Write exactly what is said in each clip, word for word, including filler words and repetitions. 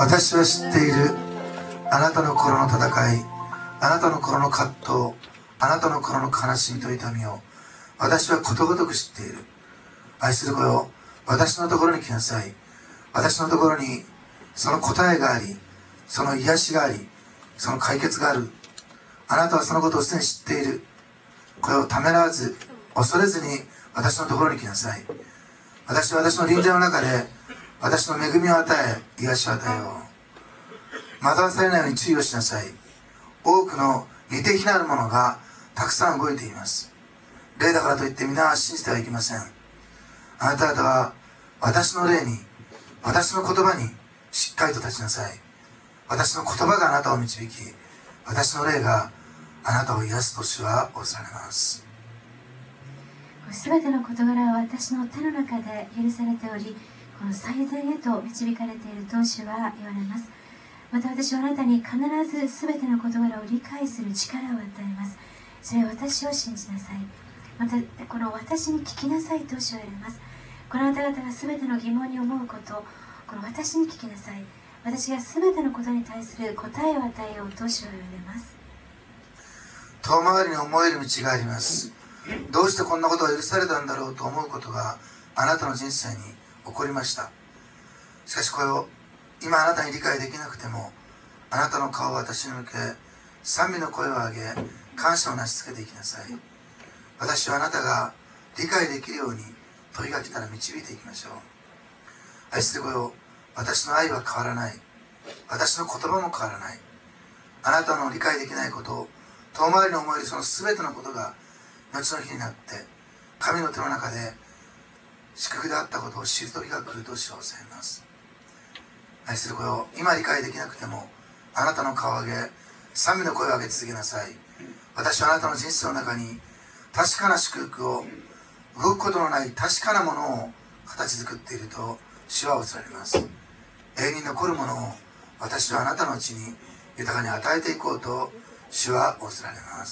私は知っている。あなたの頃の戦い、あなたの頃の葛藤、あなたの頃の悲しみと痛みを私はことごとく知っている。愛する子よ、私のところに来なさい。私のところにその答えがあり、その癒しがあり、その解決がある。あなたはそのことをすでに知っている。これをためらわず、恐れずに私のところに来なさい。私は私の臨在の中で私の恵みを与え、癒しを与えよう。惑わされないように注意をしなさい。多くの利的なるものがたくさん動いています。霊だからといって皆は信じてはいけません。あなた方は私の霊に、私の言葉にしっかりと立ちなさい。私の言葉があなたを導き、私の霊があなたを癒すと主は仰せられます。 すべての事柄は私の手の中で許されており、この最善へと導かれていると主は言われます。また私はあなたに必ずすべての事柄を理解する力を与えます。それは私を信じなさい。またこの私に聞きなさいと主は言われます。このあなた方がすべての疑問に思うこと、この私に聞きなさい。私がすべてのことに対する答えを与えようと主は言われます。 遠回りに思える道があります。どうしてこんなことが許されたんだろうと思うことがあなたの人生に起こりました。しかしこれを今あなたに理解できなくても、あなたの顔を私に向け賛美の声を上げ感謝を成し遂げていきなさい。私はあなたが理解できるように問いが来たら導いていきましょう。愛する子よ、私の愛は変わらない。私の言葉も変わらない。あなたの理解できないことを遠回りに思えるその全てのことが後の日になって神の手の中で祝福であったことを知る時が来ると主は教えます。愛する子よ、今理解できなくてもあなたの顔を上げ賛美の声を上げ続けなさい。私はあなたの人生の中に確かな祝福を、動くことのない確かなものを形作っていると主は仰せられます。永遠に残るものを私はあなたのうちに豊かに与えていこうと主は仰せられます。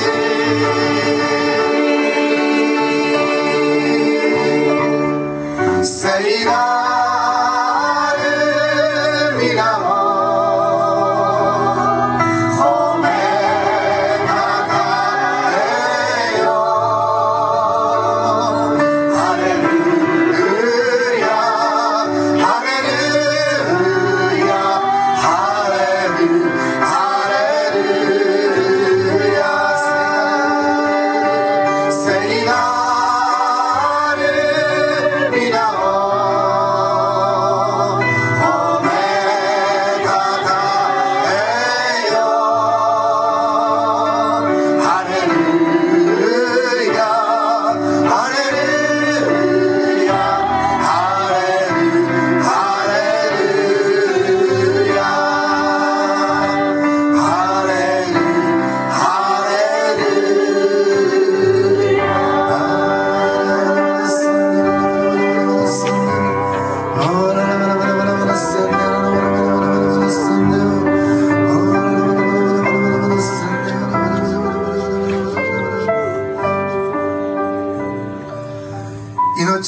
「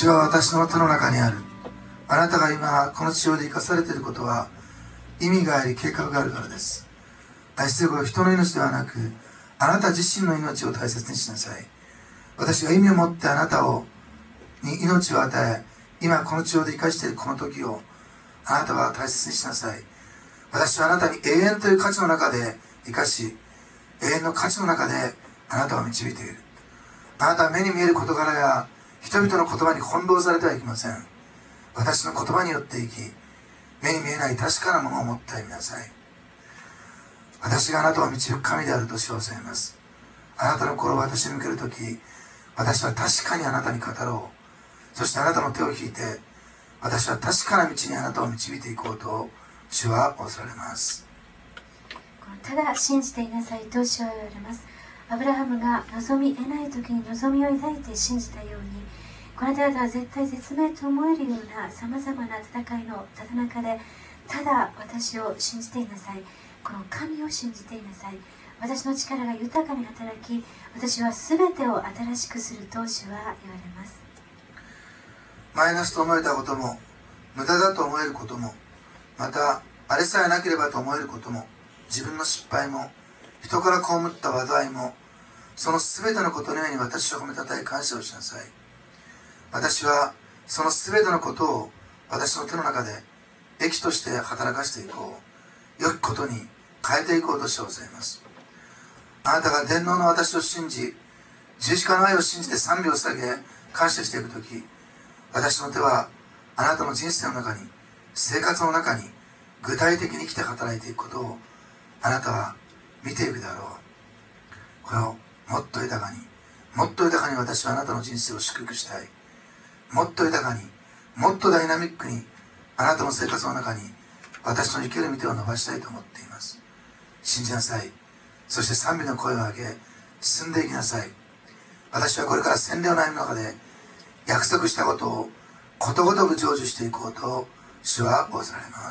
私は私の手の中にある。あなたが今この地上で生かされていることは意味があり計画があるからです。愛する子は人の命ではなく、あなた自身の命を大切にしなさい。私が意味を持ってあなたをに命を与え、今この地上で生かしているこの時をあなたは大切にしなさい。私はあなたに永遠という価値の中で生かし、永遠の価値の中であなたを導いている。あなたは目に見える事柄や人々の言葉に翻弄されてはいけません。私の言葉によって生き、目に見えない確かなものを持って歩みなさい。私があなたを導く神であると主はおっしゃいます。あなたの心を私に向けるとき、私は確かにあなたに語ろう。そしてあなたの手を引いて、私は確かな道にあなたを導いていこうと主は仰せられます。 ただ信じていなさいと主は言われます。アブラハムが望み得ない時に望みを抱いて信じたように、この方は絶対絶命と思えるようなさまざまな戦いのただ中で、ただ私を信じていなさい。この神を信じていなさい。私の力が豊かに働き、私は全てを新しくすると主は言われます。 マイナスと思えたことも、無駄だと思えることも、またあれさえなければと思えることも、自分の失敗も、人から被った災いも、その全てのことのように私を褒めたたえ感謝をしなさい。私はその全てのことを私の手の中で益として働かせていこう。良きことに変えていこうとしておっしゃいます。あなたが全能の私を信じ、十字架の愛を信じて賛美を捧げ感謝していくとき、私の手はあなたの人生の中に、生活の中に具体的に生きて働いていくことをあなたは見ていくであろう。これをもっと豊かに、もっと豊かに私はあなたの人生を祝福したい。もっと豊かに、もっとダイナミックにあなたの生活の中に私の生きる道を伸ばしたいと思っています。信じなさい。そして賛美の声を上げ進んでいきなさい。私はこれから洗礼の歩みの中で約束したことをことごとく成就していこうと主は仰せられます。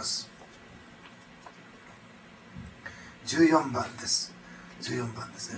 じゅうよんばんです。じゅうよんばんですね。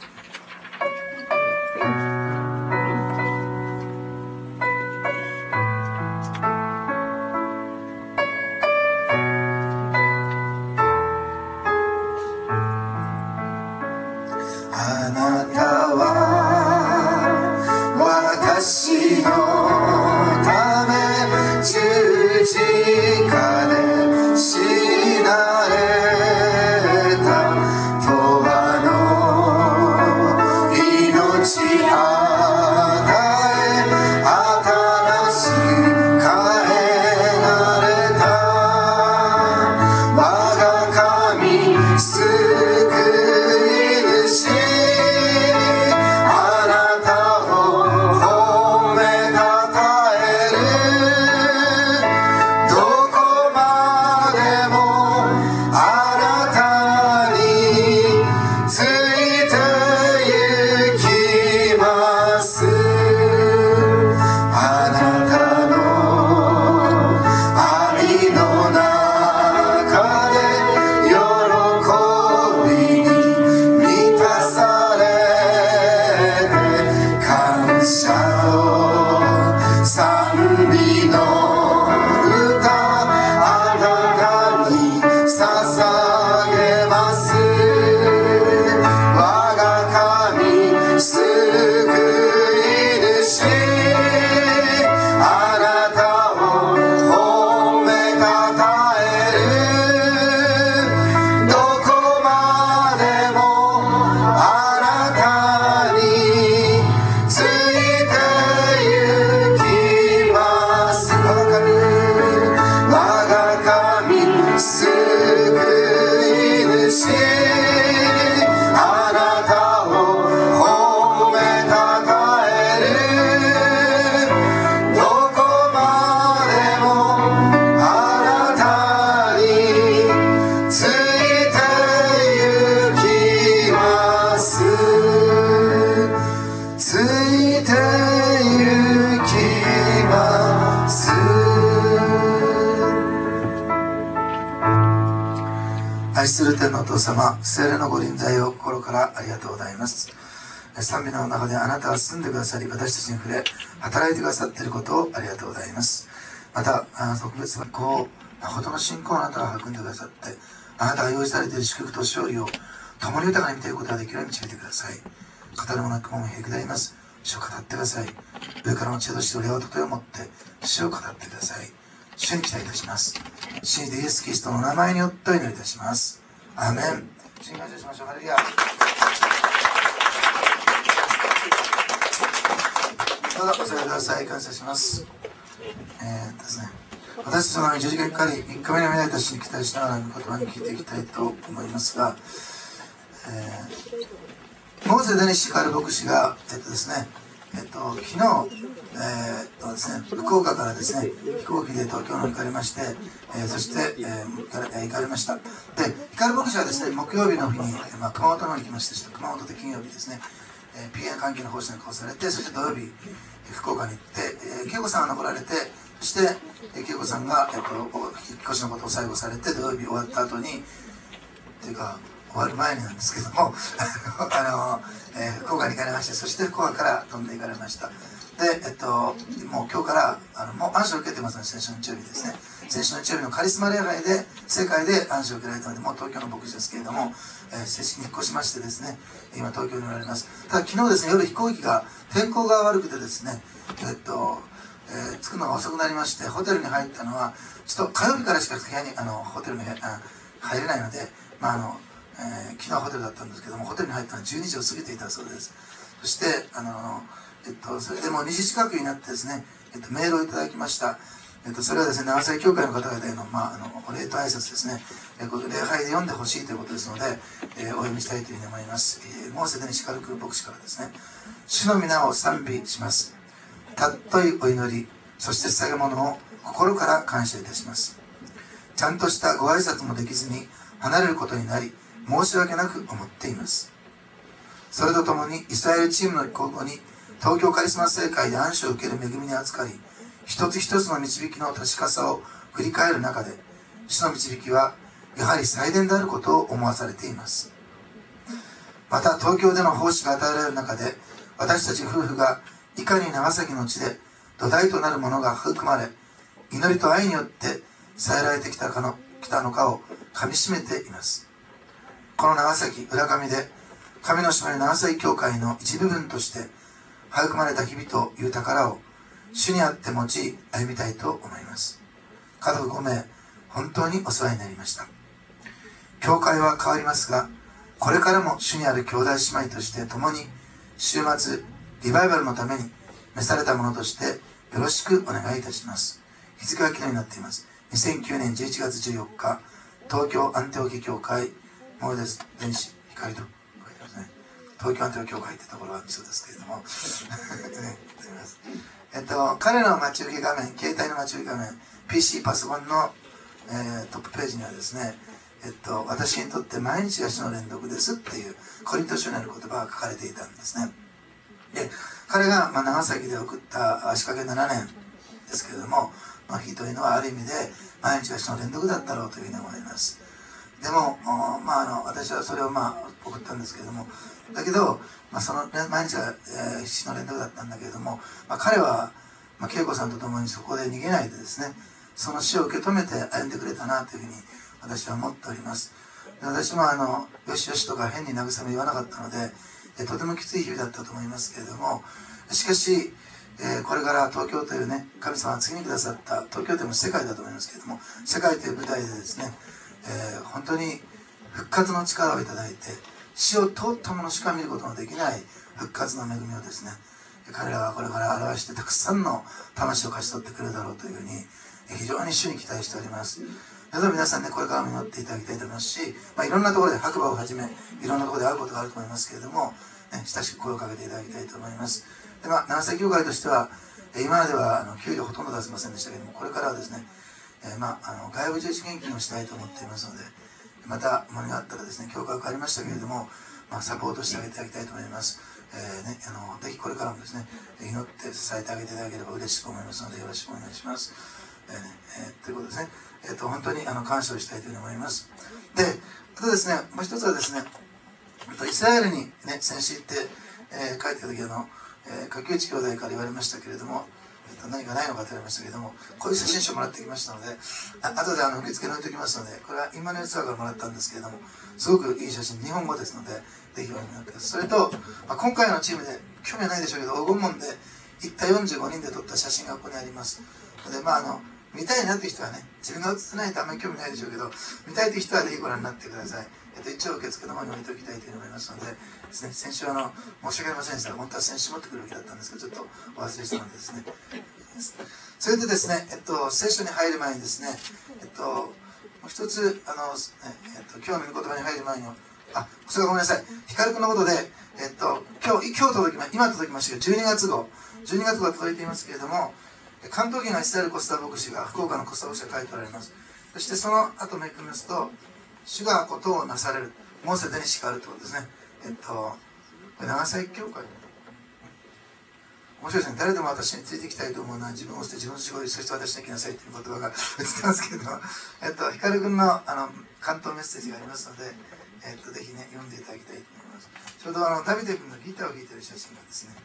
あなたは私のため十字架で死なれた永遠の命与え新しく変えられた我が神救い主あなたを褒めたたえるどこまでもあなたについて行きますあなたの愛の中で喜びに満たされて感謝と賛美の歌あなたに捧げます我が神救い主あなたを褒めたたえるどこまでもあなたについて行きます我が神我が神救い主あなたを褒めたたえるどこまでもあなたについて行きますついて行きます愛する天のお父様、聖霊のご臨在を心からありがとうございます。 賛美の中であなたは住んでくださり、私たちに触れ働いてくださっていることをありがとうございます。また特別なこう誠の信仰をあなたが育んでくださって、あなたが用意されている祝福と勝利を共に豊かに見ていくことができるように導いてください。語るもなくもへくだります。主を語ってください。上からの知恵として両手を持って主を語ってください。主に期待いたします。信じてイエス・キリストの名前によってお祈りいたします。アーメン。主に感謝しましょう。ハレルヤ。どうぞお座りください。感謝します。えー、ですね、私たちの十字架にかかりみっかめに見られた主に期待しながら御言葉に聞いていきたいと思いますが、えー、モーセ・デニシカル牧師が、えっとですねえっと、昨日、えーっとですね、福岡からですね飛行機で東京の方に行かれまして、えー、そして、えー、行かれ、えー、行かれました。で、光牧師はですね木曜日の日に、まあ、熊本の方に行きました。熊本で金曜日ですね、えー、ピーエヌ 関係の奉仕に行されて、そして土曜日福岡に行って、えー、恵子さんが残られて、そして、えー、恵子さんが、えー、と引っ越しのことを最後されて、土曜日終わった後にというか終わる前になんですけどもあの、えー、福岡に行かれまして、そして福岡から飛んで行かれました。で、えっと、もう今日からあのもう暗唱を受けてますので、先週の日曜日ですね、先週の日曜日のカリスマ礼拝で世界で暗唱を受けられたので、もう東京の牧師ですけれども、えー、正式に引っ越しましてですね、今東京におられます。ただ昨日ですね、夜飛行機が天候が悪くてですね、えっとえー、着くのが遅くなりまして、ホテルに入ったのはちょっと火曜日からしか部屋にあのホテルに入れないので、まああのえー、昨日はホテルだったんですけども、ホテルに入ったのはじゅうにじを過ぎていたそうです。そしてあの、えっと、それでもうにじ近くになってですね、えっと、メールをいただきました。えっと、それはですね、長崎教会の方々への、まあ、あのお礼と挨拶ですね、えー、礼拝で読んでほしいということですので、えー、お読みしたいというふうに思います。えー、モーセデニシカルク牧師からですね、主の皆を賛美します。たっといお祈り、そして捧げ物を心から感謝いたします。ちゃんとしたご挨拶もできずに離れることになり、申し訳なく思っています。それとともにイスラエルチームの高校に東京カリスマ聖会で暗唱を受ける恵みに預かり、一つ一つの導きの確かさを振り返る中で、主の導きはやはり最善であることを思わされています。また東京での奉仕が与えられる中で、私たち夫婦がいかに長崎の地で土台となるものが育まれ、祈りと愛によって支えられてきたかの来たのかをかみしめています。この長崎浦上で神の島の長崎教会の一部分として育まれた日々という宝を主にあって用い歩みたいと思います。家族ご名、本当にお世話になりました。教会は変わりますが、これからも主にある兄弟姉妹として共に週末リバイバルのために召されたものとしてよろしくお願いいたします。日付は昨日になっています。にせんきゅうねんじゅういちがつじゅうよっか、東京アンテオキ教会モーデス電子光と書いてますね。東京アンテオキ教会ってところはそうですけれどもね、すみません。えっと彼の待ち受け画面、携帯の待ち受け画面、 ピーシー パソコンの、えー、トップページにはですね、えっと、私にとって毎日が主の連続ですっていうコリント書にある言葉が書かれていたんですね。で、彼が、まあ、長崎で送った足掛けななねんですけれども、の日というのはある意味で毎日が主の連続だったろうというふうに思います。でも、まあ、あの私はそれをまあ送ったんですけれども、だけど、まあ、その毎日が、えー、主の連続だったんだけれども、まあ、彼は、まあ、恵子さんと共にそこで逃げないでですね、その死を受け止めて歩んでくれたなというふうに私は思っております。で、私もあのよしよしとか変に慰め言わなかったので、えとてもきつい日々だったと思いますけれども、しかし、えー、これから東京というね、神様が次にくださった東京というの世界だと思いますけれども、世界という舞台でですね、えー、本当に復活の力をいただいて、死を通ったものしか見ることのできない復活の恵みをですね、彼らはこれから表してたくさんの魂を勝ち取ってくるだろうというふうに非常に主に期待しております。どうぞ皆さんね、これからも祈っていただきたいと思いますし、まあ、いろんなところで白馬をはじめいろんなところで会うことがあると思いますけれども、ね、親しく声をかけていただきたいと思います。で、まあ、長崎教会としては今まではあの給料ほとんど出せませんでしたけれども、これからはですね、えー、まあ、あの外部重視献金をしたいと思っていますので、またものがあったらですね、教会が変わりましたけれども、まあ、サポートしてあげていただきたいと思います。えーね、あのぜひこれからもですね、祈って支えてあげていただければ嬉しく思いますので、よろしくお願いします。えーねえー、ということですね、えーと、本当にあの感謝をしたいというふうに思います。で、あとですね、もう一つはですね、イスラエルに、ね、先週行って、 えー、帰ってきた時あの、えー、柿内兄弟から言われましたけれども、えー、と何かないのかと言われましたけれども、こういう写真集もらってきましたので、あ後であの受付に置いておきますので、これはインマヌエルツアーからもらったんですけれども、すごくいい写真、日本語ですのでぜひご覧になってください。それと、まあ、今回のチームで興味はないでしょうけど、黄金門で行ったよんじゅうごにんで撮った写真がここにあります。で、まああの見たいなっていう人はね、自分が写ってないとあんまり興味ないでしょうけど、見たいという人はぜひご覧になってください。えっと、一応受付の方に置いておきたいというふうに思いますのでですね、先週あの申し訳ありませんでした。本当は先週持ってくるべきだったんですけど、ちょっとお忘れしたのでですね。それでですね、えっと、聖書に入る前にですね、えっと、もう一つあの、えっと、今日の御言葉に入る前に、あ、それはごめんなさい。光くんのことで、えっと、今日、今日届きま、今届きましたけど、じゅうにがつ号、じゅうにがつ号が届いていますけれども、関東圏がイスラエル・コスタ牧師が、福岡のコスタ牧師が書いておられます。そしてその後めくりますと、主がことをなされる、モーセでに叱るということですね。えっと、これ長崎教会。面白いですね。誰でも私についていきたいと思うのは自分を捨て自分の仕事にそして私に来なさいという言葉が映ってますけれども、えっと、光くんのあの関東メッセージがありますので、えっと、ぜひね、読んでいただきたいと思います。ちょうどあのダビデ君のギターを弾いている写真がですね、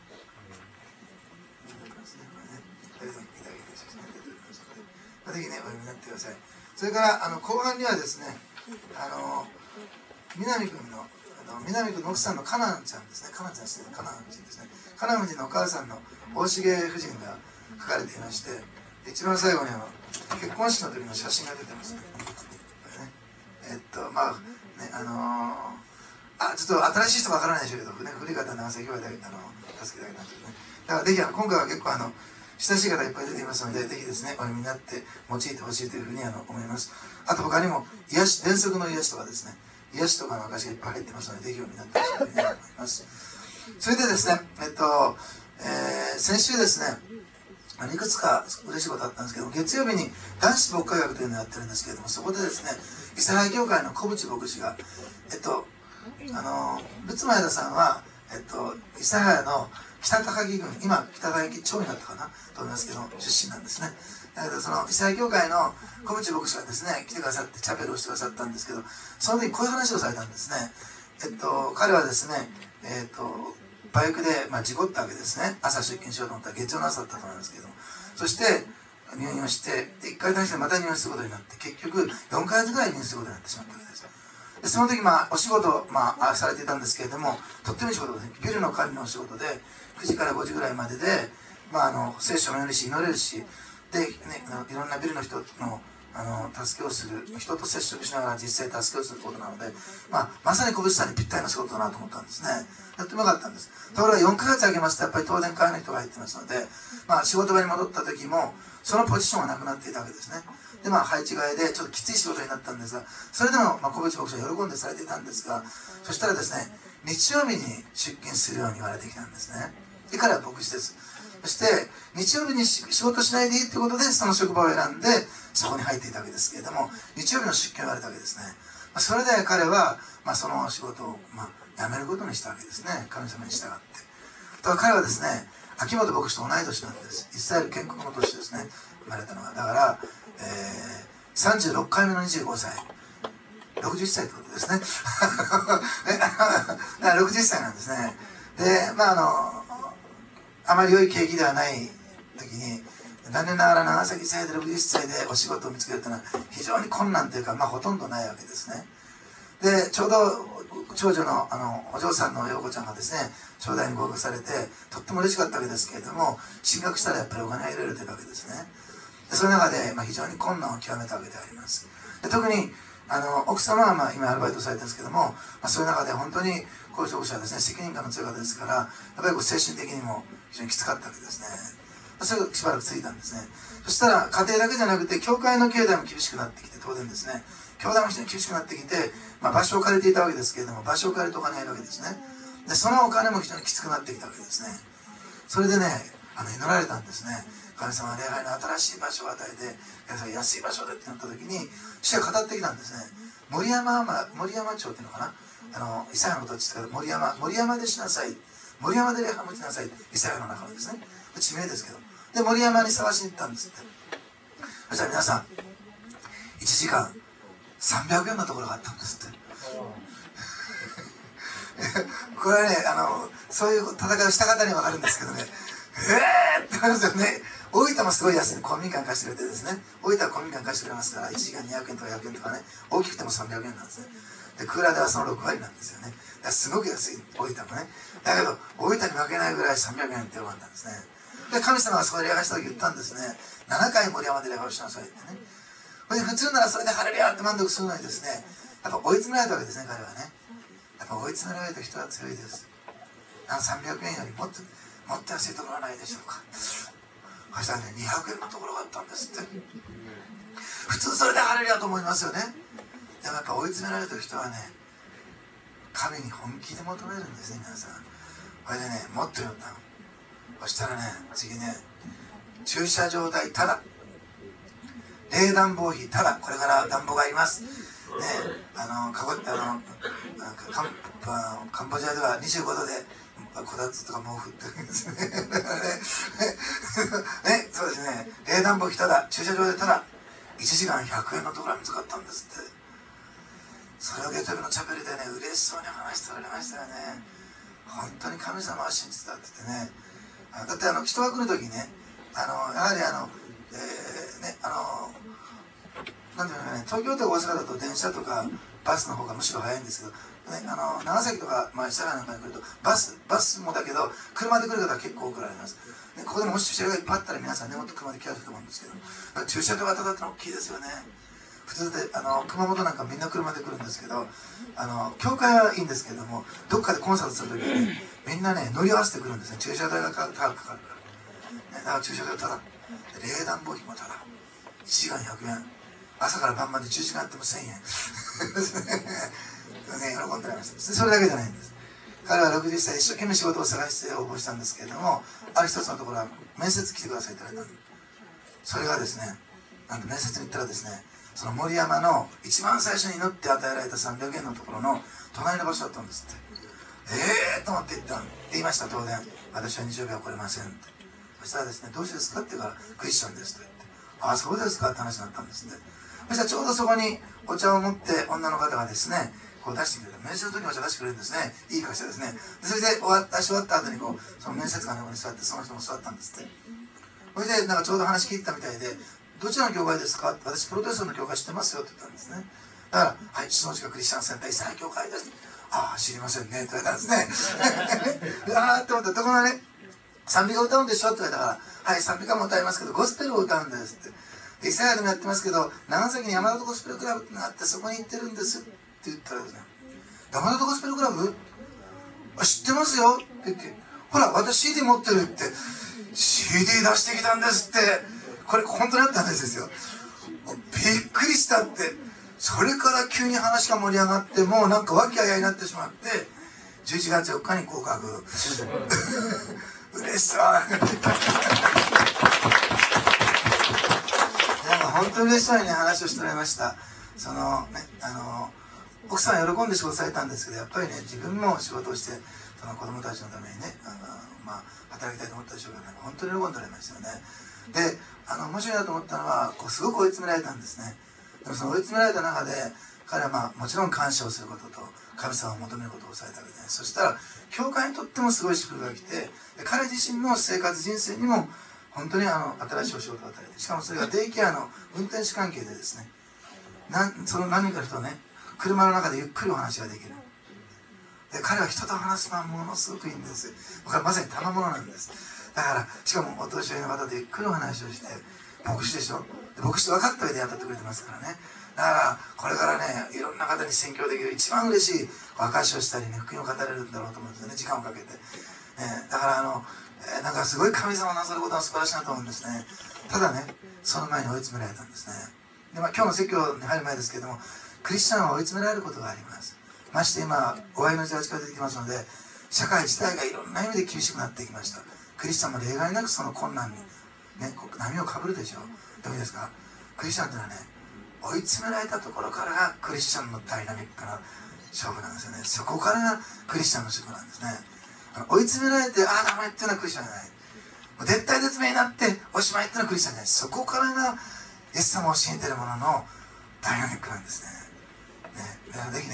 ダビデ君のギターを弾いている写真が出ておりますので、ぜひね、お読みになってください。それからあの後半にはですね、あの南君の南君の奥さんのカナンちゃんですね、カナンちゃんですね、カナン人ですね、カナン人のお母さんの大重夫人が書かれていまして、一番最後にあの結婚式の時の写真が出てますね。これね、えっとまあね、あのー、あちょっと新しい人わからないでしょうけど、ね、古い方は長崎教会であの助けてあげたんですけどね。だからぜひあの今回は結構あの親しい方いっぱい出ていますので、ぜひですねお読みになって用いてほしいというふうにあの思います。あと他にも癒し、伝説の癒しとかですね、癒しとかの証がいっぱい入ってますので、ぜひ読みになってほしいというふうに思います。それでですね、えっと、えー、先週ですね、いくつか嬉しいことあったんですけども、月曜日に男子牧会学というのをやってるんですけれども、そこでですね、イスラエル教会の小渕牧師が、えっと、あの、仏前田さんは、えっと、イスラエルの北高木郡、今北高木町になったかなと思いますけど、出身なんですね。だけどそのイスラエル教会の小渕牧師がですね、来てくださってチャペルをしてくださったんですけど、その時こういう話をされたんですね。えっと、彼はですね、えっと、バイクで、まあ、事故ったわけですね。朝出勤しようと思ったら月曜の朝だったと思いますけども、そして入院をして、でいっかい退院してまた入院することになって、結局よんかげつぐらい入院することになってしまったわけです。でその時、まあ、お仕事、まあ、されていたんですけれども、とってもいい仕事ですね。ビルの管理のお仕事でくじからごじぐらいまでで、まあ、あの聖書を読めるし祈れるしで、ね、いろんなビルの人のあの助けをする、人と接触しながら実際助けをすることなので、まあ、まさに小渕さんにぴったりな仕事だなと思ったんですね。やってもよかったんです。ところがよんかげつ空けますとやっぱり当然会の人が入ってますので、まあ、仕事場に戻った時もそのポジションがなくなっていたわけですね。でまあ配置換えでちょっときつい仕事になったんですが、それでも、まあ、小渕牧師は喜んでされていたんですが、そしたらですね、日曜日に出勤するように言われてきたんですね。で彼は牧師です。そして日曜日に仕事しないでいいということでその職場を選んでそこに入っていたわけですけれども、日曜日の出勤を言われたわけですね。それで彼は、まあ、その仕事を、まあ、辞めることにしたわけですね。神様に従って。だから彼はですね、秋元牧師と同い年なんです。イスラエル建国の年ですね、生まれたのは。だから、えー、さんじゅうろっかいめのにじゅうごさい、ろくじゅっさいってことですね。だからろくじゅっさいなんですね。で、まああのあまり良い景気ではない時に、残念ながら長崎祭でろくじゅっさいでお仕事を見つけるというのは非常に困難というか、まあほとんどないわけですね。でちょうど長女のあのお嬢さんの陽子ちゃんがですね、長大に合格されてとっても嬉しかったわけですけれども、進学したらやっぱりお金が入れるというわけですね。でその中で、まあ、非常に困難を極めたわけであります。で特にあの奥様は、まあ、今アルバイトされてるんですけども、まあ、そういう中で本当にこういう職者はですね、責任感の強い方ですから、やっぱりこう精神的にも非常にきつかったわけですね。それがしばらく続いたんですね。そしたら家庭だけじゃなくて教会の経済も厳しくなってきて、当然ですね、教団も非常に厳しくなってきて、まあ、場所を借りていたわけですけれども、場所を借りるとお金がいるわけですね。でそのお金も非常にきつくなってきたわけですね。それでね、あの祈られたんですね。神様は礼拝の新しい場所を与えて、安い場所でってなった時に、主が語ってきたんですね。森山、森山町っていうのかな、あのイサヤの土地ですから、森山、森山でしなさい、森山で礼拝を持ちなさい、イサヤの中のですね、地名ですけど、で森山に探しに行ったんですって。そしたら皆さんいちじかんさんびゃくえんのところがあったんですって。 これはね、あのそういう戦いをした方には分かるんですけどね、えーってなるんですよね。大分もすごい安い、公民館貸してくれてですね、大分は公民館貸してくれますから、いちじかんにひゃくえんとかひゃくえんとかね、大きくてもさんびゃくえんなんですね。でクーラーではそのろくわりなんですよね。だからすごく安い、大分もね。だけど大分に負けないぐらいさんびゃくえんってよかったんですね。で神様がそこで礼拝した時言ったんですね、ななかい森山で礼拝をしなさいってね。で普通ならそれでハレルヤって満足するのにですね、やっぱ追い詰められたわけですね、彼はね。やっぱ追い詰められた人は強いです。さんびゃくえんよりもっともっと安いところはないでしょうか。そしたらね、にひゃくえんのところがあったんですって。普通それでハレルヤと思いますよね。でもやっぱ追い詰められた人はね、神に本気で求めるんですね、皆さん。これでね、もっと言ったの。そしたらね、次ね、駐車場代ただ、冷暖房費ただ、これから暖房があります。ね、あのかあのカンカンボジアではにじゅうごどでこたつとか毛布って言うんですね。だからね、ね、そうですね、冷暖房費ただ、駐車場でただ、いちじかんひゃくえんのところが見つかったんですって。それをゲトベのチャペルでね、嬉しそうに話しておられましたよね。本当に神様は真実だって言ってね。だってあの人が来る時ね、あのやはりあの、えー、ね、あのなんていうのね、東京とか大阪だと電車とかバスの方がむしろ早いんですけど、ね、あの長崎とか、まあ、石原なんかに来るとバスバスもだけど車で来る方は結構多くられます、ね、ここでもし駐車場がいっぱいあったら皆さんね、もっと車で来やすいと思うんですけど、駐車場がただっての大きいですよね。普通であの熊本なんかみんな車で来るんですけど、あの教会はいいんですけども、どっかでコンサートする時に、ね、みんなね乗り合わせてくるんですね。駐車代が高くかかるから、ね、だから駐車場ただ、冷暖房費もただ、いちじかんひゃくえん、朝から晩までじゅうじかんやってもせんえんね、喜んでられました。それだけじゃないんです。彼はろくじゅっさい、一生懸命仕事を探して応募したんですけれども、ある一つのところは面接来てくださいって言われたんです。それがですね、なんと面接に行ったらですね、その森山の一番最初に祈って与えられたさんびゃくえんのところの隣の場所だったんですって。ええーと思って言ったん言いました。当然私はにじゅうびょう来れませんって。そしたらですね、どうしてですかって言うからクリスチャンですと言って、ああそうですかって話になったんですって。そしたらちょうどそこにお茶を持って女の方がですねこう出してくれる、面接の時にお茶出してくれるんですね。いい会社ですね。でそれで終わった終わった後にこうその面接官の横に座って、その人も座ったんですって。それでなんかちょうど話聞いてたみたいで、どちらの教会ですかって、私プロテスタントの教会知ってますよって言ったんですね。だから「はい、下近クリスチャンセンターイスラエル教会です」。ああ知りませんねって言われたんですね。ああって思ったところがね、賛美歌歌うんでしょって言われたから「はい、賛美歌も歌いますけどゴスペルを歌うんです」って。イスラエルでもやってますけど、長崎に山里ゴスペルクラブってのがあってそこに行ってるんですって言ったらですね、山里ゴスペルクラブ知ってますよって言って、ほら私 シーディー 持ってるって、 シーディー 出してきたんですって。これ本当にあったんですよ。びっくりしたって。それから急に話が盛り上がって、もうなんか和気あいあいになってしまって、じゅういちがつよっかに合格。嬉しそう。なんか本当に嬉しそうにね話をしておられました。そのね、あの奥さん喜んで仕事されたんですけど、やっぱりね自分も仕事をしてその子供たちのためにね、あの、まあ、働きたいと思ったでしょうけどね、本当に喜んでおられましたよね。で、あの面白いなと思ったのはこうすごく追い詰められたんですね。でもその追い詰められた中で彼はまあもちろん感謝をすることと神様を求めることをされたわけで、そしたら教会にとってもすごい祝福が来て、彼自身の生活人生にも本当にあの新しいお仕事を与えて、しかもそれがデイケアの運転手関係でですね、なんその何人かの人とね車の中でゆっくりお話ができる。で彼は人と話すのはものすごくいいんです。僕はまさに賜物なんです。だからしかもお年寄りの方とゆっくりお話をして、牧師でしょ、牧師と分かった上で雇ってくれてますからね。だからこれからねいろんな方に宣教できる一番嬉しい証しをしたりね、福音を語れるんだろうと思うんですよね、時間をかけて、ね、だからあの、えー、なんかすごい神様のなさることは素晴らしいなと思うんですね。ただねその前に追い詰められたんですね。で、まあ、今日の説教に入る前ですけれども、クリスチャンは追い詰められることがあります。まして今終わりの時代が近づいてきますので、社会自体がいろんな意味で厳しくなってきました。クリスチャンも例外なくその困難に、ね、波をかぶるでしょう。どういうですか、クリスチャンというのはね、追い詰められたところからがクリスチャンのダイナミックな勝負なんですよね。そこからがクリスチャンの勝負なんですね。追い詰められてああダメっていうのはクリスチャンじゃない。もう絶対絶命になっておしまいっていうのはクリスチャンじゃない。そこからがイエス様を教えているもののダイナミックなんですね。ね、ぜひね、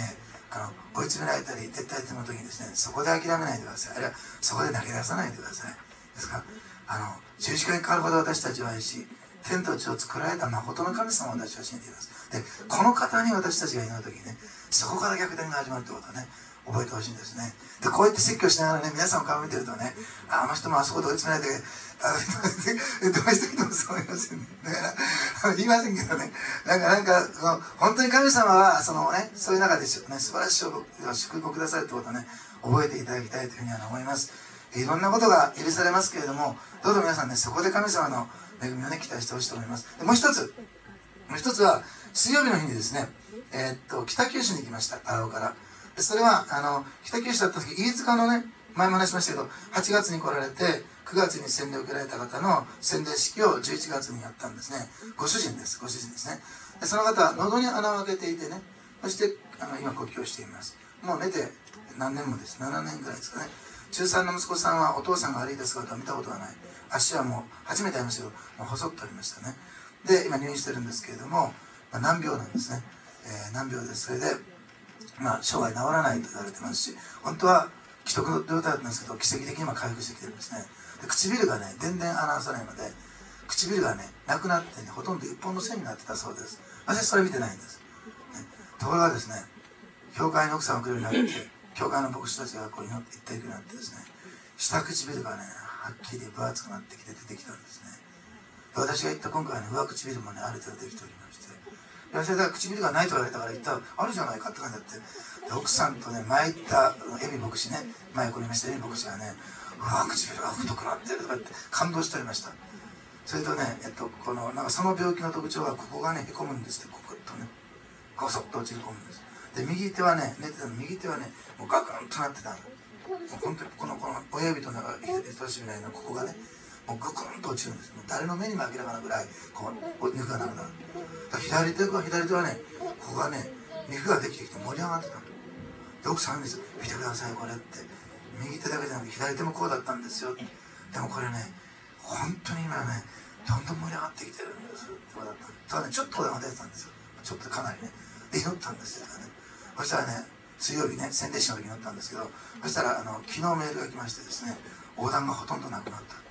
あの追い詰められたり撤退する時にですね、そこで諦めないでください。あるいはそこで投げ出さないでください。ですからあの十字架にかかるほど私たちは愛し、天と地を作られた誠の神様を私は信じています。でこの方に私たちが祈る時にね、そこから逆転が始まるということをね覚えてほしいんですね。でこうやって説教しながらね、皆さんを顔見てるとね、あの人もあそこで追い詰められてあの人どうした人もそう思いませんね。だから言いませんけどね、なんかなんかその本当に神様はそのね、そういう中でしょ、ね、素晴らしい祝福をくださるということをね覚えていただきたいというふうには思います。いろんなことが許されますけれども、どうぞ皆さんね、そこで神様の恵みをね期待してほしいと思います。でもう一つもう一つは水曜日の日にですね、えー、っと北九州に行きました。荒尾から。でそれはあの北九州だった時、飯塚のね、前も話しましたけどはちがつに来られてくがつに洗礼を受けられた方の洗礼式をじゅういちがつにやったんですね。ご主人ですご主人ですね。でその方は喉に穴を開けていてね、そしてあの今呼吸をしています。もう寝て何年もです。ななねんぐらいですかね。中さんの息子さんはお父さんが歩いた姿を見たことはない。足はもう初めて会いましたけどもう細っておりましたね。で今入院してるんですけれども、まあ、難病なんですね、えー、難病です。それでまあ生涯治らないと言われてますし、本当は既得の状態だったんですけど奇跡的に今回復してきてるんですね。で唇がね全然穴がさないので、唇がねなくなってね、ほとんど一本の線になってたそうです。私それ見てないんです、ね、ところがですね、教会の奥さんを来るようになって、教会の牧師たちがこう祈っていったようになってですね、下唇がねはっきり分厚くなってきて出てきたんですね。で私が言った今回はね、上唇もねある程度できておりまして、それで唇がないと言われたから言ったらあるじゃないかって感じだって、で奥さんとね前行ったエミ牧師ね、前ここにいましたエミ牧師がね、うわ唇が太くなってるとかって感動しておりました。それとね、えっと、このなんかその病気の特徴はここがねへこむんですって、こことねゴソッと落ち込むんです。で右手はね、寝てたの右手はねもうガクンとなってたの。もう本当にこのこの親指となんか人差し指みたいなここがねもうグクンと落ちるんです。もう誰の目にも明らかなぐらいこう肉がなくなる。左手は左手はね、ここがね肉ができてきて盛り上がってたの。で奥さんにです「見てくださいこれ」って、右手だけじゃなくて左手もこうだったんですよ。でもこれね本当に今ねどんどん盛り上がってきてるんですってことだった。ただねちょっとこれが出てたんですよ。ちょっとかなりね。で祈ったんですよね。そしたらね水曜日ね洗礼式の時に祈ったんですけど、そしたらあの昨日メールが来ましてですね、横断がほとんどなくなったって。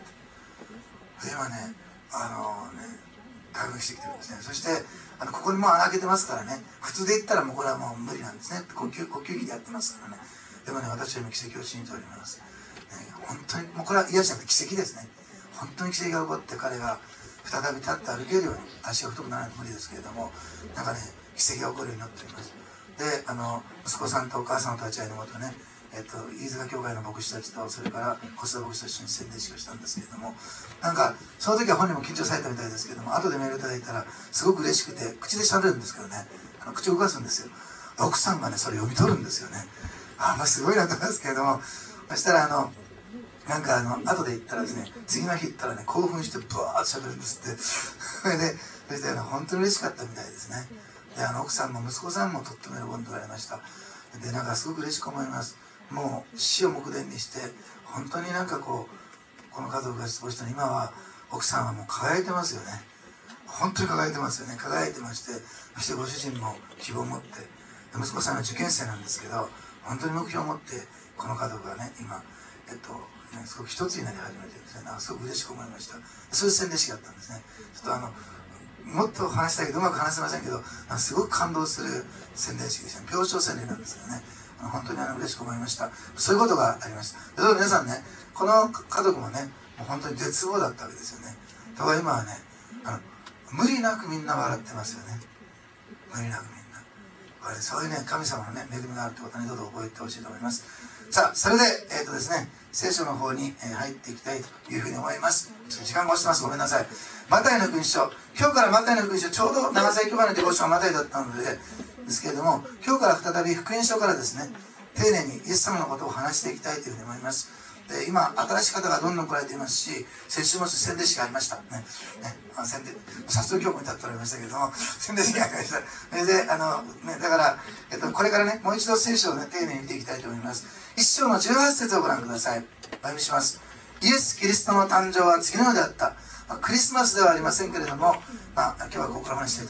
で今ねあのね回復してきてるんですね。そしてあのここにもう穴開けてますからね、普通で言ったらもうこれはもう無理なんですね。呼吸呼吸器でやってますからね。でもね私は今奇跡を信じております、ね、本当にもうこれは癒しじゃなくて奇跡ですね。本当に奇跡が起こって彼が再び立って歩けるように、足が太くならないと無理ですけれども、なんかね奇跡が起こるようになっております。であの息子さんとお母さんの立ち会いのもとね、えっと、飯塚教会の牧師たちとそれから小須田牧師と一緒に洗礼式をしたんですけれども、なんかその時は本人も緊張されたみたいですけども、後でメールいただいたらすごく嬉しくて口で喋るんですけどね、あの口を動かすんですよ。奥さんがねそれ読み取るんですよね。あまあすごいなと思いますけれども、そしたらあのなんかあの後で言ったらですね、次の日行ったらね興奮してブワーッと喋るんですってそれでそして、ね、本当に嬉しかったみたいですね。であの奥さんも息子さんもとっても喜んでおられました。でなんかすごく嬉しく思います。もう死を目前にして本当になんかこうこの家族が失望したの今は奥さんはもう輝いてますよね。本当に輝いてますよね。輝いてまして、そしてご主人も希望を持って、息子さんは受験生なんですけど本当に目標を持ってこの家族がね今えっとすごく一つになり始めてるんですね。なんかすごく嬉しく思いました。そういう洗礼式だったんですね。ちょっとあのもっと話したいけどうまく話せませんけど、すごく感動する洗礼式でしたね。病床洗礼なんですけどね、本当にあの嬉しく思いました。そういうことがありました。で皆さんね、この家族もねもう本当に絶望だったわけですよね。ところが今はねあの無理なくみんな笑ってますよね。無理なくみんなこれそういうね神様のね恵みがあるってことにどうぞ覚えてほしいと思います。さあそれでえっ、ー、とですね聖書の方に入っていきたいというふうに思います。ちょっと時間が押してます。ごめんなさい。マタイの福音書、今日からマタイの福音書、ちょうど長崎教会のデボーションはマタイだったのでですけれども、今日から再び福音書からですね丁寧にイエス様のことを話していきたいというふうに思います。で今新しい方がどんどん来られていますし、先週も洗礼式がありましたね。ねあ洗礼早速教会に立っておりましたけれども洗礼式がありました。それであの、ね、だから、えっと、これからねもう一度聖書を、ね、丁寧に見ていきたいと思います。一章のじゅうはち節をご覧ください。お読みします。イエス・キリストの誕生は次のようであった。まあ、クリスマスではありませんけれども、まあ、今日はここから話したいと思います。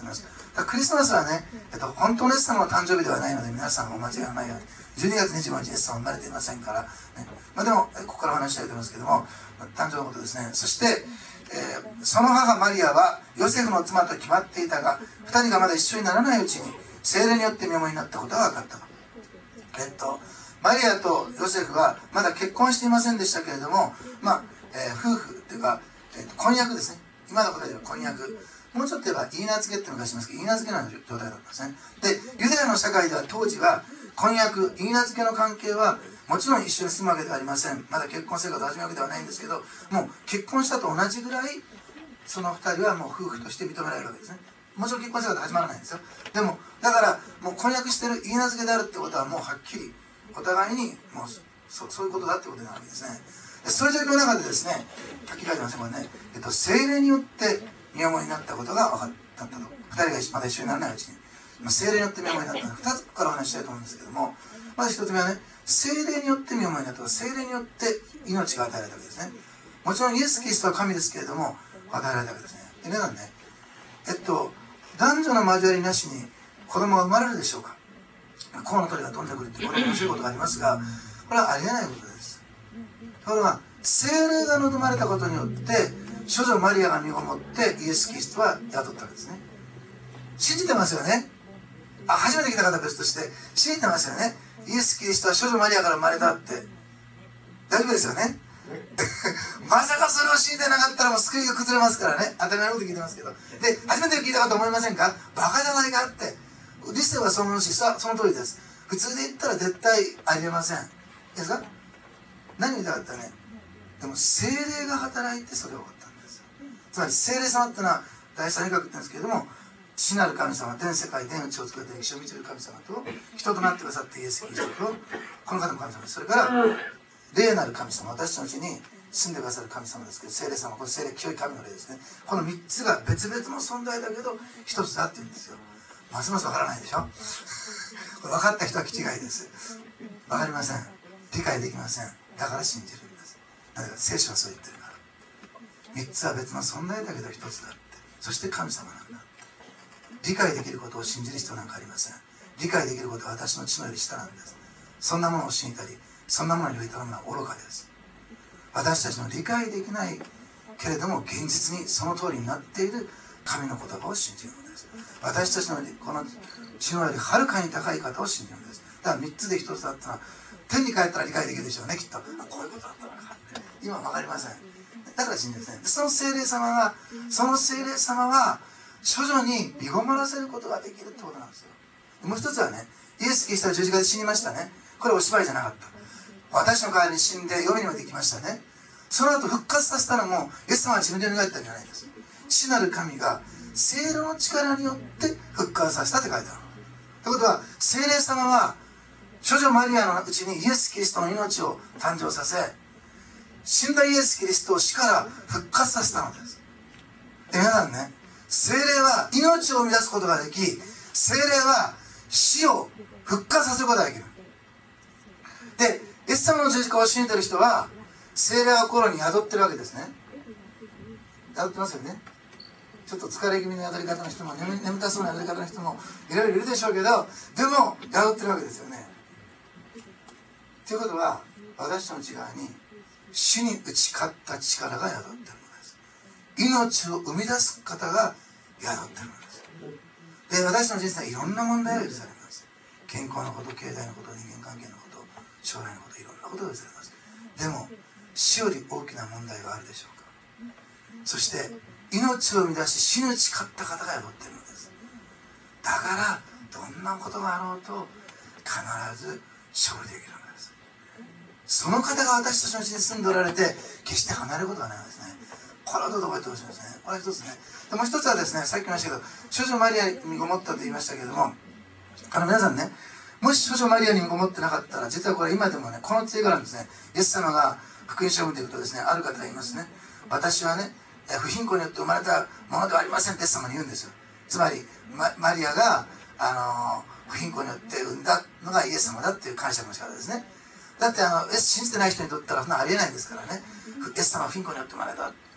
だからクリスマスはね、えっと、本当のイエス様の誕生日ではないので、皆さんお間違いがないように、じゅうにがつにじゅうごにちイエス様は生まれていませんから、ね。まあ、でもここからお話したいと思いますけども、誕生のことですね。そして、えー、その母マリアはヨセフの妻と決まっていたが、ふたりがまだ一緒にならないうちに聖霊によって身重になったことが分かったの。えっとマリアとヨセフはまだ結婚していませんでしたけれども、まあ、えー、夫婦というか、えー、婚約ですね。今の答えでは婚約。もうちょっと言えば言い名付けって昔しますけど、言い名付けの状態だったんですね。で、ユダヤの社会では当時は婚約、言い名付けの関係はもちろん一緒に住むわけではありません。まだ結婚生活を始めるわけではないんですけど、もう結婚したと同じぐらいそのふたりはもう夫婦として認められるわけですね。もちろん結婚生活は始まらないんですよ。でもだからもう婚約してる言い名付けであるってことはもうはっきりお互いにもう そ, そういうことだってことになるわけですね。でそういう状況の中でですね、はっきり書いてますね、これね、えっと、聖霊によって身重になったことが分かったと。ふたりがまだ一緒にならないうちに、まあ、聖霊によって身重になったのでふたつからお話ししたいと思うんですけども、まずひとつめはね、聖霊によって身重になった。聖霊によって命が与えられたわけですね。もちろんイエス・キリストは神ですけれども与えられたわけですね。で皆さんね、えっと男女の交わりなしに子供が生まれるでしょうか。コウノトリが飛んでくるってこれ面白いことがありますが、これはありえないことです。これは聖霊が望まれたことによって処女マリアが身ごもってイエス・キリストは宿ったわけですね。信じてますよね。あ、初めて来た方別として信じてますよね。イエス・キリストは処女マリアから生まれたって大丈夫ですよね。まさかそれを信じてなかったらもう救いが崩れますからね。当たり前のこと聞いてますけど、で初めて聞いた方思いませんか。バカじゃないかって。理性はそのし、その通りです。普通で言ったら絶対ありえません。いいですか。何言いたかったね。でも聖霊が働いてそれが起こったんです。つまり聖霊様っていうのは第三位格って言うんですけれども、父なる神様、全世界全宇宙を作って歴史を満ちる神様と人となってくださってイエス・キリストとこの方の神様です。それから霊なる神様、私たちのうちに住んでくださる神様ですけど、聖霊様、この聖霊清い神の霊ですね。このみっつが別々の存在だけど一つだって言うんですよ。ますますわからないでしょ。これ分かった人は気違いです。分かりません。理解できません。だから信じるんです。だから聖書はそう言ってるから。みっつは別の存在だけど一つだって。そして神様なんだって。理解できることを信じる必要なんかありません。理解できることは私の知のより下なんです。そんなものを信じたり、そんなものにより頼むのは愚かです。私たちの理解できないけれども現実にその通りになっている神の言葉を信じるのです。私たちのこの知のよりはるかに高い方を信じるのです。だからみっつで一つだったら天に帰ったら理解できるでしょうね、きっと。あ、こういうことだったのかって今分かりません。だから信じるんですね。その聖霊様がその聖霊様は処女に身ごもらせることができるってことなんですよ。もう一つはね、イエス・キリストは十字架で死にましたね。これお芝居じゃなかった。私の代わりに死んで黄泉にまで行きましたね。その後復活させたのもイエス様が自分で願ったんじゃないです。父なる神が聖霊の力によって復活させたって書いてある。ということは聖霊様は処女マリアのうちにイエス・キリストの命を誕生させ、死んだイエス・キリストを死から復活させたのです。で皆さんね、聖霊は命を生み出すことができ、聖霊は死を復活させることができる。でイエス様の十字架を信じている人は聖霊が心に宿ってるわけですね。宿ってますよね。ちょっと疲れ気味の宿り方の人も 眠, 眠たそうな宿り方の人もいろいろいるでしょうけど、でも宿ってるわけですよね。ということは私たちの内側に死に打ち勝った力が宿っているのです。命を生み出す方が宿っているのです。で私たちの人生はいろんな問題が許されます。健康のこと、経済のこと、人間関係のこと、将来のこと、いろんなことが許されます。でも死より大きな問題があるでしょうか。そして命を生み出し死に打ち勝った方が宿っているのです。だからどんなことがあろうと必ず勝利できるのです。その方が私たちのうちに住んでおられて決して離れることがないのですね。これはどうぞ覚えてほしいですね。これは一つね。でもう一つはですね、さっき言いましたけど処女マリアに身ごもったと言いましたけれども、あの皆さんね、もし処女マリアに身ごもってなかったら実はこれ今でもねこの杖があるんですね。イエス様が福音書を見ていくとですね、ある方がいますね。私はね不貧困によって生まれたものではありませんってイエス様に言うんですよ。つまり マ, マリアが、あのー、不貧困によって産んだのがイエス様だっていう解釈の仕方ですね。だってあの信じてない人にとったらそんなありえないですからね。イエス様は不貧困によって生まれた、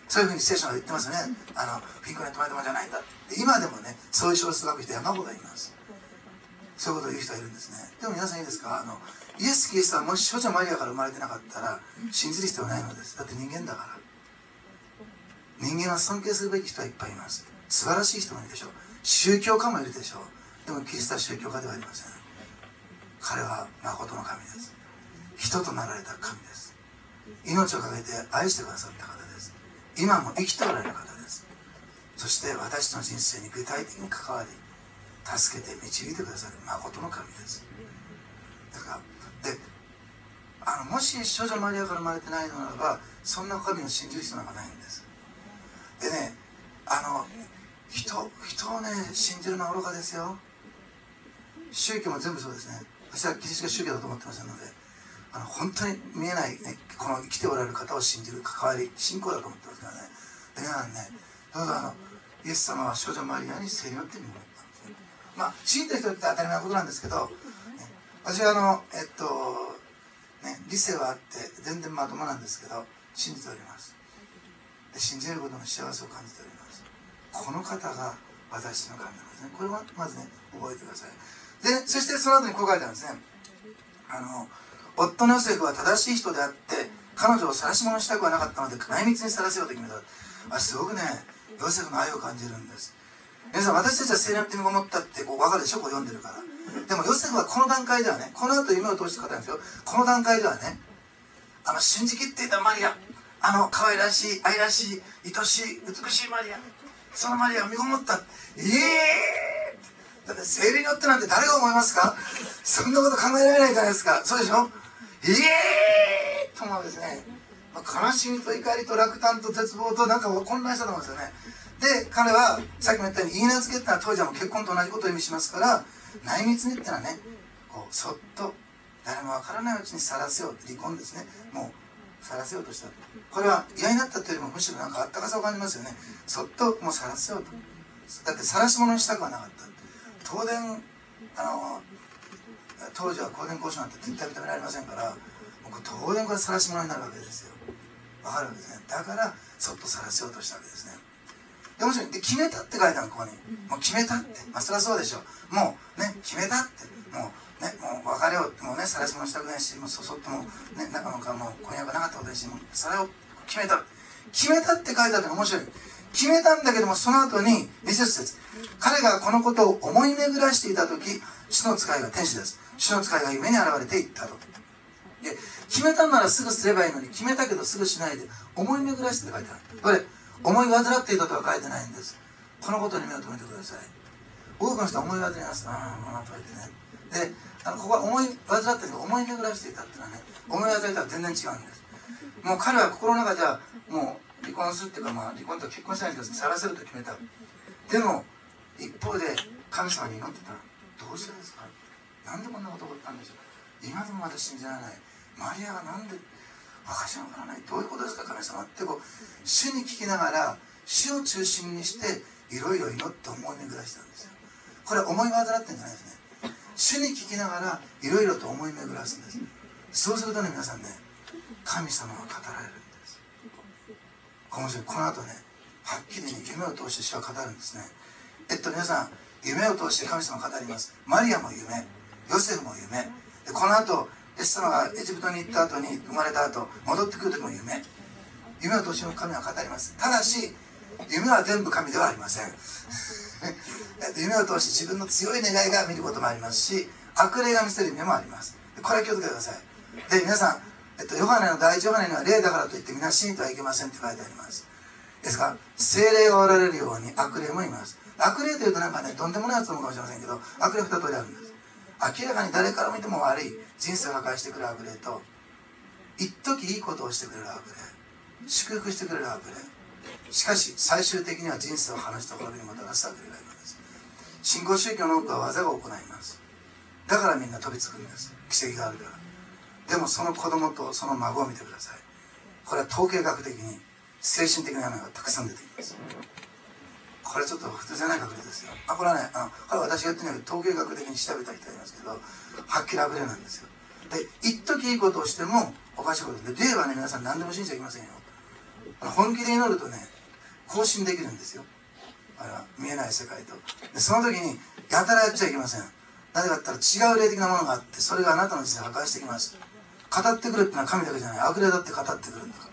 そういうふうに聖書が言ってますね。あのピンクのトマトじゃないんだって。今でもね、そういう小説を書く人山ほどいます。そういうことを言う人がいるんですね。でも皆さんいいですか、あのイエス・キリストはもし少女マリアから生まれてなかったら信じる必要はないのです。だって人間だから。人間は尊敬するべき人はいっぱいいます。素晴らしい人もいるでしょう。宗教家もいるでしょう。でもキリストは宗教家ではありません。彼は誠の神です。人となられた神です。命をかけて愛してくださった方です。今も生きておられる方です。そして私の人生に具体的に関わり助けて導いてくださる誠の神です。だからであのもし少女マリアから生まれてないのならば、そんな神を信じる必要なんかないんです。でね、あの 人, 人をね信じるのは愚かですよ。宗教も全部そうですね。私はキリストが宗教だと思ってませんので、あの本当に見えない、ね、この生きておられる方を信じる関わり、信仰だと思ってますからね。で皆さんね、どうぞあのイエス様は少女マリアに聖霊をってみるものなんですね。まあ信じてる人って当たり前のことなんですけど、ね、私はあのえっとね理性はあって全然まともなんですけど信じております。で信じることの幸せを感じております。この方が私の神なんですね。これはまずね覚えてください。でそしてその後にこう書いてあるんですね。あの夫のヨセフは正しい人であって彼女を晒し者にしたくはなかったので内密に晒せようと決めた。あ、すごくねヨセフの愛を感じるんです。皆さん、私たちは聖霊って身ごもったってこう分かるでしょ、こう読んでるから。でもヨセフはこの段階ではね、この後夢を通して語るんですよ。この段階ではね、あの信じきっていたマリア、あの可愛らしい愛らしい愛しい美しいマリア、そのマリアを身ごもった。ええー、だって聖霊によってなんて誰が思いますか？そんなこと考えられないじゃないですか。そうでしょ。ええーと思うんですね。悲しみと怒りと落胆と絶望となんか混乱したと思うんですよね。で彼はさっきも言ったように言い名付けってのは当時はもう結婚と同じことを意味しますから、内密にってのはね、こうそっと誰もわからないうちに晒せようって、離婚ですね、もう晒せようとした。これは嫌になったというよりもむしろなんかあったかさを感じますよね。そっともう晒せようと。だって晒し者にしたくはなかった。当然あの当時は公然交渉なんて絶対認められませんから、もう当然これ晒し者になるわけですよ。わかるんですね。だからそっと晒せようとしたわけですね。でもちろんで決めたって書いてある、ここに。もう決めたって、まあそりゃそうでしょう。もうね決めたって、もうねもう別れようって、もうね晒し者したくないし、もうそそっともうね中の顔も婚約なかったことですし、もうそれを決めた決めたって書いてあるのが面白い。決めたんだけども、その後にに節節、彼がこのことを思い巡らしていた時、主の使いが天使です。主の使いが夢に現れていったと。で決めたならすぐすればいいのに、決めたけどすぐしないで思い巡らしてって書いてある。これ思い患っていたとは書いてないんです。このことに目を留めてください。多くの人は思い患います。ああ、まあとか言ってね。であのここは思い患っている、思い巡らしていたっていうのはね、思い患いとは全然違うんです。もう彼は心の中ではもう離婚するっていうか、まあ離婚とは結婚しないんですけど、晒せると決めた。でも一方で神様に祈ってた。どうしてですか、なんでこんなこと起こったんでしょう。今でもまだ信じられない。マリアがなんで私は分からない、どういうことですか神様ってこう主に聞きながら、主を中心にしていろいろ祈って思い巡らしてたんですよ。これは思い患ってんじゃないですね。主に聞きながらいろいろと思い巡らすんです。そうするとね、皆さんね、神様が語られるんです。面白い。この後ね、はっきりね、夢を通して主は語るんですね。えっと皆さん、夢を通して神様が語ります。マリアも夢、ヨセフも夢で、この後イエス様がエジプトに行った後に、生まれた後戻ってくる時も夢夢を通して神は語ります。ただし夢は全部神ではありません夢を通して自分の強い願いが見ることもありますし、悪霊が見せる夢もあります。これは気をつけてください。で皆さん、えっと、ヨハネの第一ヨハネには霊だからといって皆信じてはいけませんって書いてあります。ですから聖霊がおられるように悪霊もいます。悪霊というとなんかね、とんでもないやつもかもしれませんけど、悪霊二通りあるんです。明らかに誰から見ても悪い人生を破壊してくる悪霊と、一時いいことをしてくれる悪霊、祝福してくれる悪霊、しかし最終的には人生を話した滅びにもたらす悪霊がいるのです。新興宗教の多くは技が行います。だからみんな飛びつくんです。奇跡があるから。でもその子供とその孫を見てください。これは統計学的に精神的なものがたくさん出てきます。これちょっと普通じゃない確率ですよ。あ、これはね、あのこれは私が言ってない統計学的に調べた人いますけど、はっきり悪霊なんですよ。で一時いいことをしてもおかしいことで、霊はね皆さん何でも信じちゃいけませんよ。 本気で祈るとね交信できるんですよ。あれは見えない世界と。でその時にやたらやっちゃいけません。なぜかって言ったら違う霊的なものがあって、それがあなたの人生を破壊してきます。語ってくるっていうのは神だけじゃない、悪霊だって語ってくるんだから。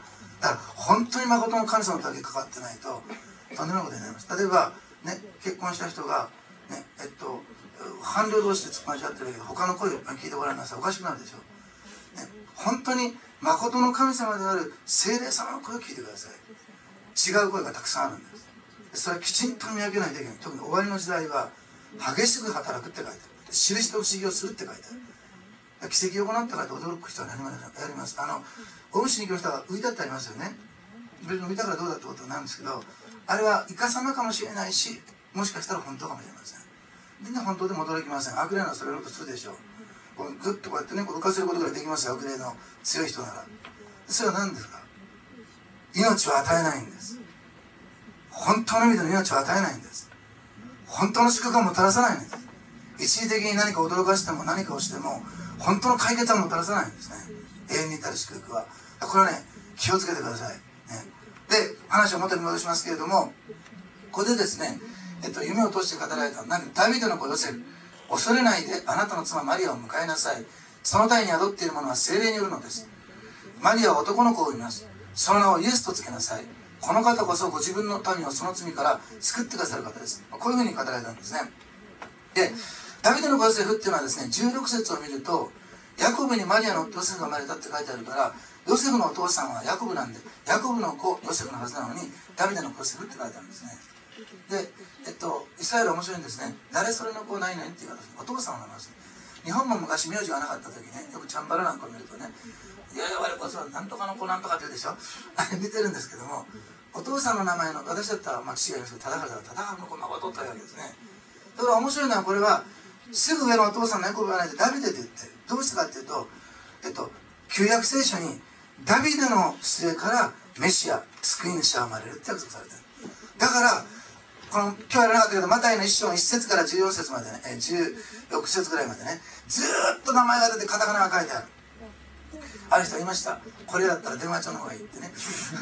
だから本当に誠の神様だけかかってないととんでもないことになります。例えばね、結婚した人がね、えっと伴侶同士で突っ込まれちゃってるけど他の声を聞いてごらんなさい。おかしくなるでしょ、ね、本当に誠の神様である聖霊様の声を聞いてください。違う声がたくさんあるんです。それはきちんと見分けないといけない。特に終わりの時代は激しく働くって書いてある。印と不思議をするって書いてある。奇跡を行ったからと驚く人は何もやります。あのお虫に行く人が浮いたってありますよね。別に浮いたからどうだってことなんですけど、あれはイカサマかもしれないし、もしかしたら本当かもしれません。全然本当でも驚きません。悪霊ならそれをとするでしょう。こうグッとこうやってね、浮かせることができますよ、悪霊の強い人なら。それは何ですか？命を与えないんです。本当の意味での命を与えないんです。本当の祝福をもたらさないんです。一時的に何か驚かしても何かをしても本当の解決はもたらさないんですね。永遠に至る祝福は。これはね、気をつけてください、ね、で話を元に戻しますけれども、ここでですね、えっと、夢を通して語られた何ダビデの子ヨセフ、恐れないであなたの妻マリアを迎えなさい。その体に宿っているものは聖霊によるのです。マリアは男の子を産みます。その名をイエスとつけなさい。この方こそご自分の民をその罪から救ってくださる方です。こういうふうに語られたんですね。でダビデの子ヨセフっていうのはですね、じゅうろく節を見るとヤコブにマリアのヨセフが生まれたって書いてあるから、ヨセフのお父さんはヤコブなんで、ヤコブの子ヨセフのはずなのにダビデの子ヨセフって書いてあるんですね。で、えっと、イスラエル面白いんですね。誰それの子何々って言うからお父さんの名前です。日本も昔名字がなかった時ね、よくチャンバラなんかを見るとね、いやいや我こそはなんとかの子なんとかって言うでしょ、あれ似てるんですけども、お父さんの名前の、私だったら、まあ、父がいますけど、忠治だったら忠治の子孫を取ったわけですね。だから面白いのは、これはすぐ上のお父さんのヤコブがないでダビデって言ってる。どうしてかっていうと、えっと、旧約聖書にダビデの末からメシア、救い主は生まれるって約束されてる。だからこの今日やらなかったけど、マタイの一章のいち節からじゅうよん節までね、えじゅうろく節ぐらいまでね、ずーっと名前が出てカタカナが書いてある。ある人がいました。これだったら電話帳の方がいいってね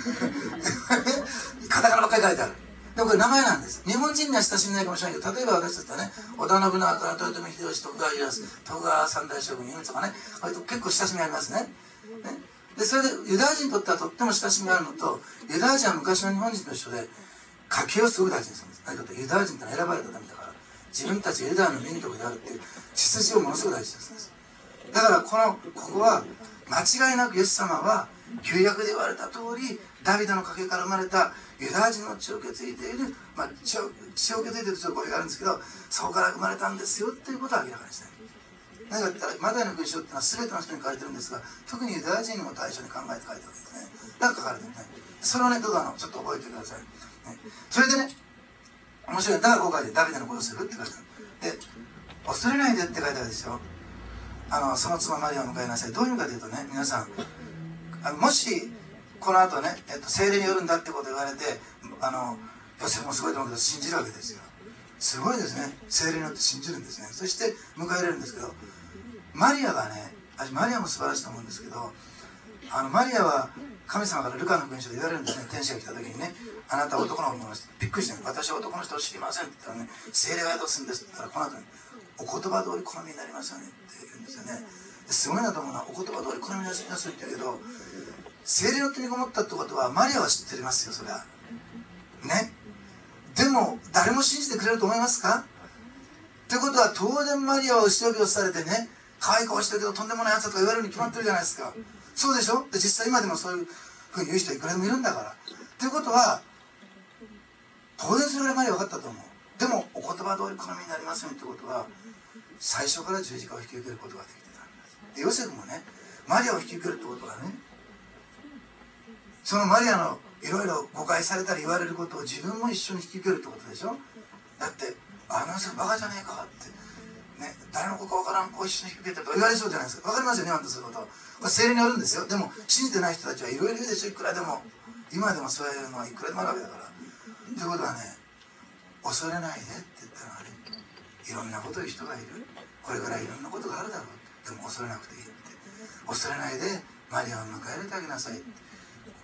カタカナばっかり書いてある。でもこれ名前なんです。日本人には親しみないかもしれないけど、例えば私たちはね、織田信長から豊臣秀吉、徳川家康、徳川三大将軍家光とかね、割と結構親しみありますね。ねでそれでユダヤ人にとってはとっても親しみがあるのと、ユダヤ人は昔の日本人と一緒で家計をすごく大事にするんです。何かとユダヤ人ってのは選ばれたためだから、自分たちがユダヤの民族であるっていう血筋をものすごく大事にするんです。だからこのここは間違いなくイエス様は旧約で言われた通りダビデの家系から生まれたユダヤ人の血を受け継いでいる、まあ、血を血を受け継いでいるという語弊があるんですけど、そこから生まれたんですよっていうことを明らかにしたい。何かって言ったらマタイの福音書っていうのは全ての人に書かれてるんですが、特にユダヤ人を対象に考えて書いてるわけですね。だから書かれてるね。それをね、どうぞあのちょっと覚えてください、ね、それでね、面白い。だからここでダビデの子ヨセフって書いてある。で、恐れないでって書いてあるでしょ。あのその妻マリアを迎えなさい。どういう意味かというとね、皆さんあのもしこの後ね、えっと、聖霊によるんだってことを言われて、あのヨセフもすごいと思うけど信じるわけですよ。すごいですね。聖霊によって信じるんですね。そして迎え入れるんですけど、マリアがね、マリアも素晴らしいと思うんですけど、あのマリアは神様からルカの福音書で言われるんですね。天使が来た時にね、あなたは男の子をびっくりして、私は男の人を知りませんって言ったらね、聖霊が宿すんですって言ったら、この後にお言葉通り好みになりますよねって言うんですよね。すごいなと思うのは、お言葉通り好みになりますって言うけど、聖霊の手にこもったってことはマリアは知ってますよ、それはね。でも誰も信じてくれると思いますか？ってことは当然マリアは後ろ指をされてね、可愛い顔してるけどとんでもないやつだとか言われるに決まってるじゃないですか。そうでしょ。で実際今でもそういうふうに言う人いくらでもいるんだから。ということは当然それぐらいマリア分かったと思う。でもお言葉通り好みになりますよってことは、最初から十字架を引き受けることができてたんです。でヨセフもね、マリアを引き受けるってことはね、そのマリアのいろいろ誤解されたり言われることを自分も一緒に引き受けるってことでしょ。だってあの人バカじゃねえかってね、誰の子かわからん子を一緒に引き受けてると言われそうじゃないですか。わかりますよね、あんたそういうこと。これ聖霊によるんですよ。でも信じてない人たちはいろいろ言うでしょ。いくらでも今でもそういうのはいくらでもあるわけだから。ということはね、恐れないでって言ったらね、いろんなこと言う人がいる。これからいろんなことがあるだろう。でも恐れなくていいって。恐れないでマリアを迎え入れてあげなさいって。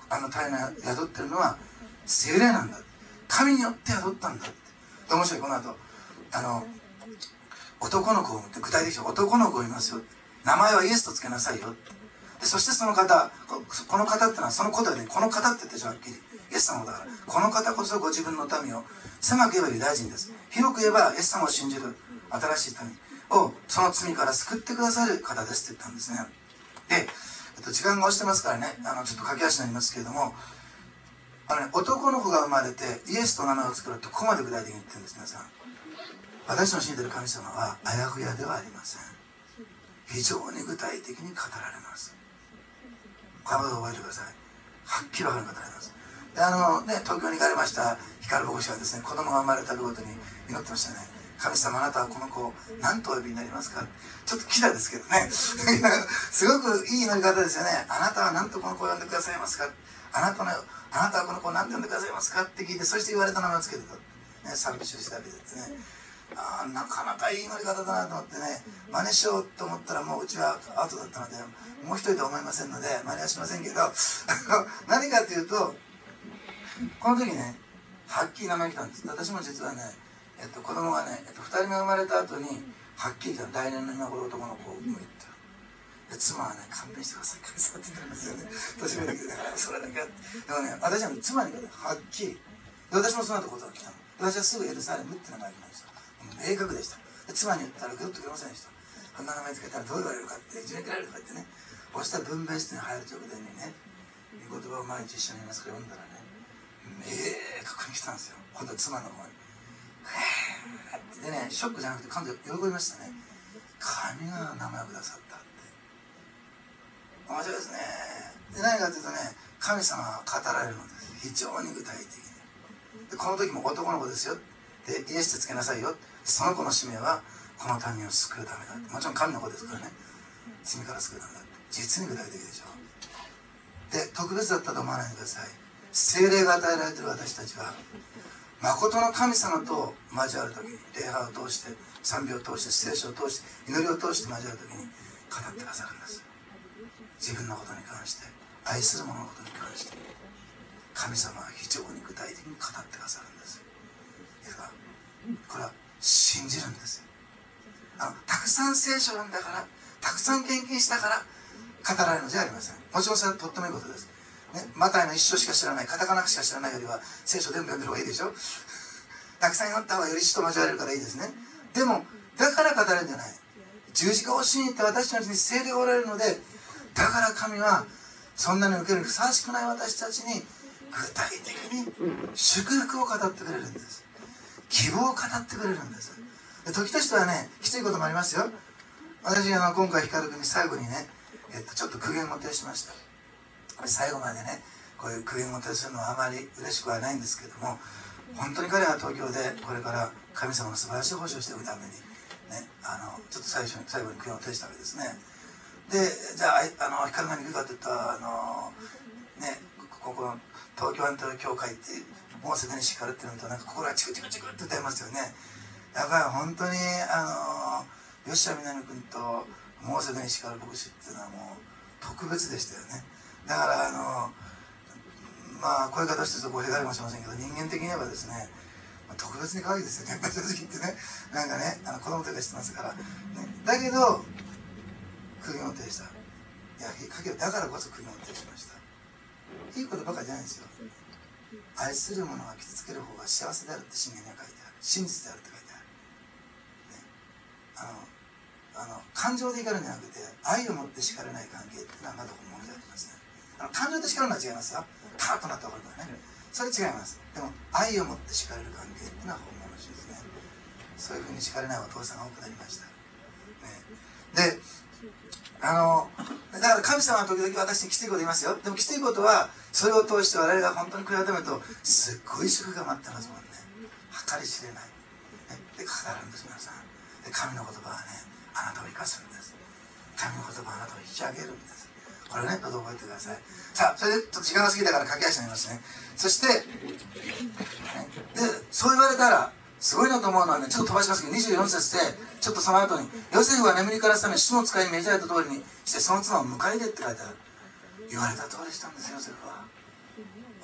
あの体内に宿ってるのは聖霊なんだ、神によって宿ったんだって。面白い。この後あの男の子を産むって、具体的に男の子を産みますよ、名前はイエスとつけなさいよ。でそしてその方、この方ってのはそのことで、この方って言ってしょ、はっきりイエス様だから、この方こそご自分の民を、狭く言えばユダヤ人です、広く言えばイエス様を信じる新しい民をその罪から救ってくださる方ですって言ったんですね。で、えっと、時間が押してますからね、あのちょっと駆け足になりますけれども、あの、ね、男の子が生まれてイエスと名前を作るってここまで具体的に言ってるんです。皆さん、私の信じている神様はあやふやではありません。非常に具体的に語られます。このことを覚えてください。はっきり分かる方があります。で、あのね、東京に行かれました光牧師はですね、子供が生まれたごとに祈ってましたね。神様、あなたはこの子を何とお呼びになりますか。ちょっとキザですけどねすごくいい祈り方ですよね。あなたは何とこの子を呼んでくださいますか。あなたのあなたはこの子を何と呼んでくださいますかって聞いて、そして言われた名前をつけてた、ね、賛美主したわけですね。あ、なかなかいい乗り方だなと思ってね、真似しようと思ったらもううちはアウトだったので、もう一人とは思いませんので真似はしませんけど何かというと、この時ね、はっきり名前来たんです。私も実はね、えっと、子供がね、えっと、ふたりめ生まれた後にはっきり来た、来年の今頃男の子を産むって。で妻はね、勘弁してください、神様って言ったんですよね。年上だけど、だからそれだけあって、でもね、私は妻にはっきり、で私もその後ことが来たの。私はすぐエルサレムって名前が来ました。明確でした。で妻に言ったらグッとくれませんでした。こんな名前つけたらどう言われるかって、いじめられるかってね。そしたら分娩室に入る直前にね、御言葉を毎日一緒にいますから読んだらね、明確に来たんですよ。今度は妻の方に。でね、ショックじゃなくて彼女喜びましたね。神が名前をくださったって。面白いですね。で、何かというとね、神様は語られるのです。非常に具体的に。でこの時も男の子ですよ。で、イエスってつけなさいよ。その子の使命はこの民を救うためだ。もちろん神の子ですからね。罪から救うためだ。実に具体的でしょう。で、特別だったと思わないでください。聖霊が与えられている私たちは、誠の神様と交わる時に、礼拝を通して、賛美を通して、聖書を通して、祈りを通して交わる時に語ってくださるんです。自分のことに関して、愛する者のことに関して、神様は非常に具体的に語ってくださるんです。ですからこれは信じるんですよ。あのたくさん聖書を読んだから、たくさん献金したから語られるのじゃありません。もちろんそれはとってもいいことです、ね、マタイの一章しか知らない、カタカナしか知らないよりは聖書全部読んでる方がいいでしょたくさん読んだ方がより死と交われるからいいですね。でもだから語れるんじゃない。十字架を信じて私たちに聖霊がおられるので、だから神はそんなに受けるにふさわしくない私たちに具体的に祝福を語ってくれるんです。希望を語ってくれるんです。で時としてはね、きついこともありますよ。私あの今回光君に最後にね、えっと、ちょっと苦言を呈しました。最後までね、こういう苦言を呈するのはあまり嬉しくはないんですけども、本当に彼は東京でこれから神様の素晴らしい奉仕をしていくために、ね、あのちょっと最初に最後に苦言を呈したわけですね。で、じゃあ、あの光がに行くかといったら、あのね、ここの東京アントラ教会ってもうすでに叱るっていうのとなんか心がチクチクチクって歌いますよね。やっぱり本当にあの吉田南君ともうすでに叱る牧師っていうのはもう特別でしたよね。だからあのまあこういう形でちょっと語弊がありもしませんけど、人間的に言えばですね、特別に可愛いですよね、やっぱり正直言ってね。なんかね、あの子供とかしてますから、ね、だけど苦言を呈した。いや、かけるだからこそ苦言を呈しました。いいことばかりじゃないんですよ。愛する者は傷つける方が幸せであるって信玄には書いてある。真実であるって書いてある、ね、あのあの感情で怒るんじゃなくて愛を持って叱れない関係っていうのはまだ本物でありますね。あの感情で叱るのは違いますよ。カーッとなったことはね、それ違います。でも愛を持って叱れる関係っていうのは本物ですね。そういうふうに叱れないお父さんが多くなりました、ね、であのだから神様は時々私にきついこと言いますよ。でもきついことはそれを通して我々が本当に悔い改めるとすっごい祝福が待ってますもんね。計り知れない、ね、で語るんです皆さん。で神の言葉はね、あなたを生かすんです。神の言葉はあなたを引き上げるんです。これね、どうぞ覚えてください。さあ、それでちょっと時間が過ぎたから駆け足になりますね。そして、ね、でそう言われたらすごいなと思うのはね、ちょっと飛ばしますけどにじゅうよん節でちょっとその後にヨセフは眠りから覚め主の使いに命じられた通りにしてその妻を迎え入れって書いてある。言われた通りしたんですよ、ヨセフは。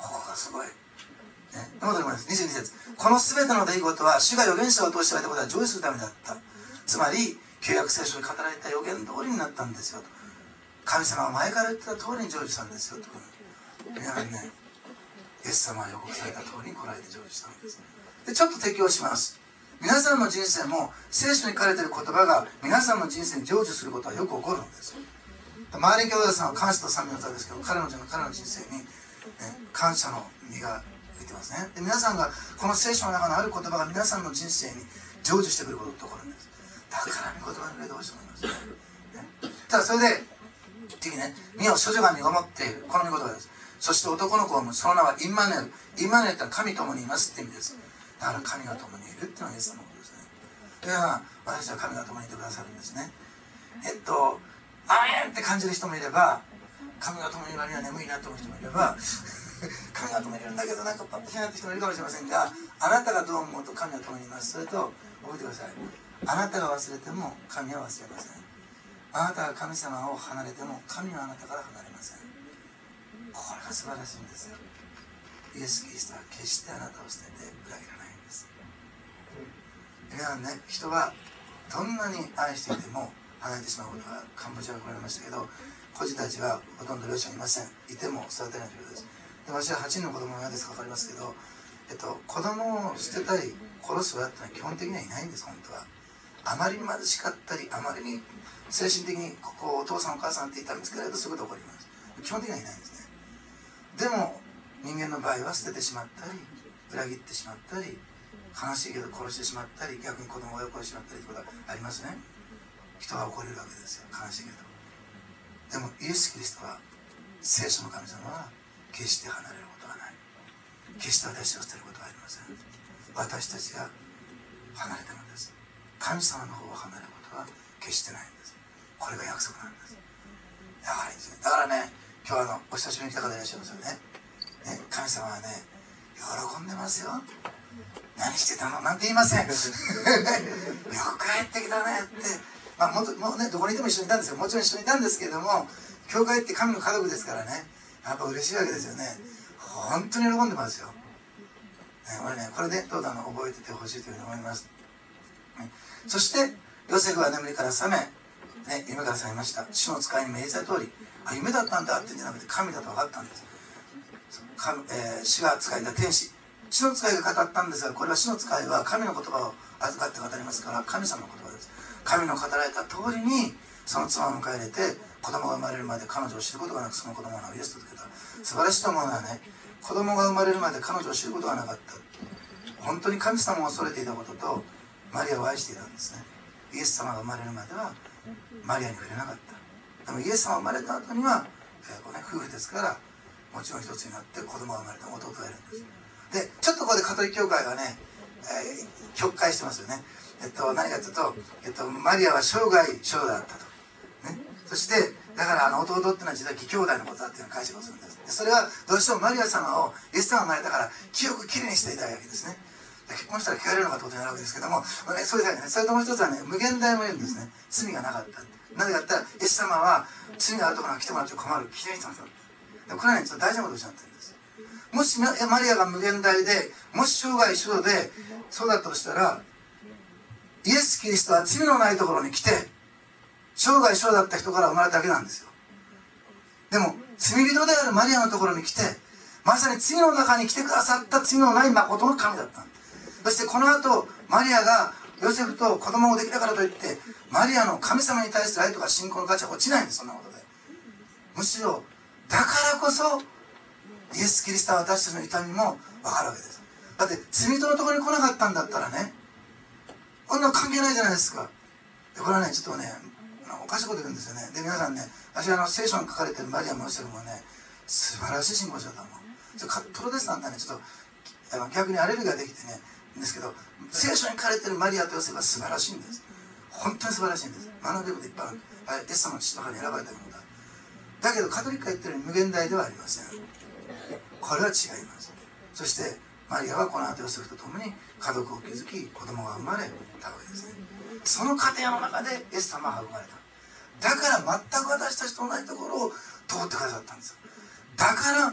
ここがすごい、ね、戻ります。にじゅうに節、この全ての出来事は主が預言者を通して言われたことは成就するためだった。つまり旧約聖書に語られた預言通りになったんですよと。神様は前から言ってた通りに成就したんですよと。皆さんね、イエス様は予告された通りに来られて成就したんです。でちょっと適応します。皆さんの人生も聖書に書かれている言葉が皆さんの人生に成就することはよく起こるんです。マーリン兄弟さんは感謝と賛美の歌ですけど、彼女の彼の人生に、ね、感謝の実が吹いてますね。で皆さんがこの聖書の中のある言葉が皆さんの人生に成就してくることって起こるんです。だから御言葉に触れてほしいと思いますね。ねただそれで次ね、身を処女が身ごもっている、この御言葉です。そして男の子を産む、その名はインマヌエル。インマヌエルって神共にいますって意味です。だから神が共にいるっていうのはイエス様のことですね。では私は神が共にいてくださるんですね。えっとアーメンって感じる人もいれば、神が共にいる割には眠いなと思う人もいれば神が共にいるんだけどなんかパッとしないって人もいるかもしれませんが、あなたがどう思うと神は共にいます。それと覚えてください。あなたが忘れても神は忘れません。あなたが神様を離れても神はあなたから離れません。これが素晴らしいんですよ。イエス・キリストは決してあなたを捨てて裏切らないんです。皆さんね、人はどんなに愛していても離れてしまうことがある。カンボジアが来られましたけど、孤児たちはほとんど両親いません。いても育てないということです。で私ははちにんの子供の親ですか分かりますけど、えっと、子供を捨てたり殺す親ってのは基本的にはいないんです。本当はあまりに貧しかったり、あまりに精神的にここをお父さんお母さんって言ったら見つけられるとそういうことが起こります。基本的にはいないんですね。でも人間の場合は捨ててしまったり裏切ってしまったり、悲しいけど殺してしまったり、逆に子供を親を殺してしまったりということがありますね。人は起これるわけですよ。悲しいけど。でもイエス・キリストは、聖書の神様は決して離れることはない。決して私を捨てることはありません。私たちが離れてもです。神様の方を離れることは決してないんです。これが約束なんです。やはりですね、だからね、今日あのお久しぶりに来た方いらっしゃいますよね。ね、神様はね、喜んでますよ。何してたのなんて言いません。よく帰ってきたねって。まあ、もっともうね、どこにいても一緒にいたんですよ。もちろん一緒にいたんですけれども、教会って神の家族ですからね、やっぱ嬉しいわけですよね。本当に喜んでますよ。ね、俺ね、これでどうだの覚えててほしいというふうに思います。ね、そしてヨセフは眠りから覚め、ね、夢から覚めました。主の使いに命じた通り、あ、夢だったんだってんじゃなくて神だと分かったんです。神、えー、主が使いた天使、主の使いが語ったんですが、これは主の使いは神の言葉を預かって語りますから、神様の言葉です。神の語られた通りにその妻を迎え入れて、子供が生まれるまで彼女を知ることがなく、その子供の名をイエスと付けた。素晴らしいと思うのはね、子供が生まれるまで彼女を知ることがなかった。本当に神様を恐れていたこととマリアを愛していたんですね。イエス様が生まれるまではマリアに触れなかった。でもイエス様が生まれた後には、えーこうね、夫婦ですからもちろん一つになって子供が生まれた弟がいるんです。でちょっとここでカトリック教会がね、えー、曲解してますよね。えっと、何かというと、えっと、マリアは生涯少女だったと、ね、そしてだからあの弟っていうのは実は義兄弟のことだっていうのを解釈をするんです。でそれはどうしてもマリア様をイエス様が生まれたから清くきれいにしていたいわけですね。で結婚したら聞かれるのかということになるわけですけども、ね、そうですね。それともう一つはね、無限大も言うんですね。罪がなかった。なぜかって言ったらイエス様は罪があるところが来てもらって困る、きれいにしてますよ。でこれはね、ちょっと大事なことをおっしゃってるんです。もしマリアが無限大で、もし生涯少女でそうだったとしたら、イエス・キリストは罪のないところに来て生涯少女だった人から生まれただけなんですよ。でも罪人であるマリアのところに来て、まさに罪の中に来てくださった罪のない誠の神だったんです。そしてこの後マリアがヨセフと子供ができたからといってマリアの神様に対する愛とか信仰の価値は落ちないんです。そんなことでむしろだからこそイエス・キリストは私たちの痛みも分かるわけです。だって罪人のところに来なかったんだったらね、こんなの関係ないじゃないですか。でこれはね、ちょっとね、おかしいこと言うんですよね。で皆さんね、私はあの聖書に書かれてるマリアもヨセフもね、素晴らしい信仰者だと思う。それプロテスタントはね、ちょっとあの逆にアレルギーができてねんですけど、聖書に書かれてるマリアとヨセフは素晴らしいんです。本当に素晴らしいんです。学べることいっぱいある。あれイエス様の父とかに選ばれたものだ。だけどカトリックが言ってるように無限大ではありません。これは違います。そしてマリアはこの後ヨセフと共に家族を築き子供が生まれたわけですね。その過程の中でイエス様は運ばれた。だから全く私たちと同じところを通ってくださったんですよ。だから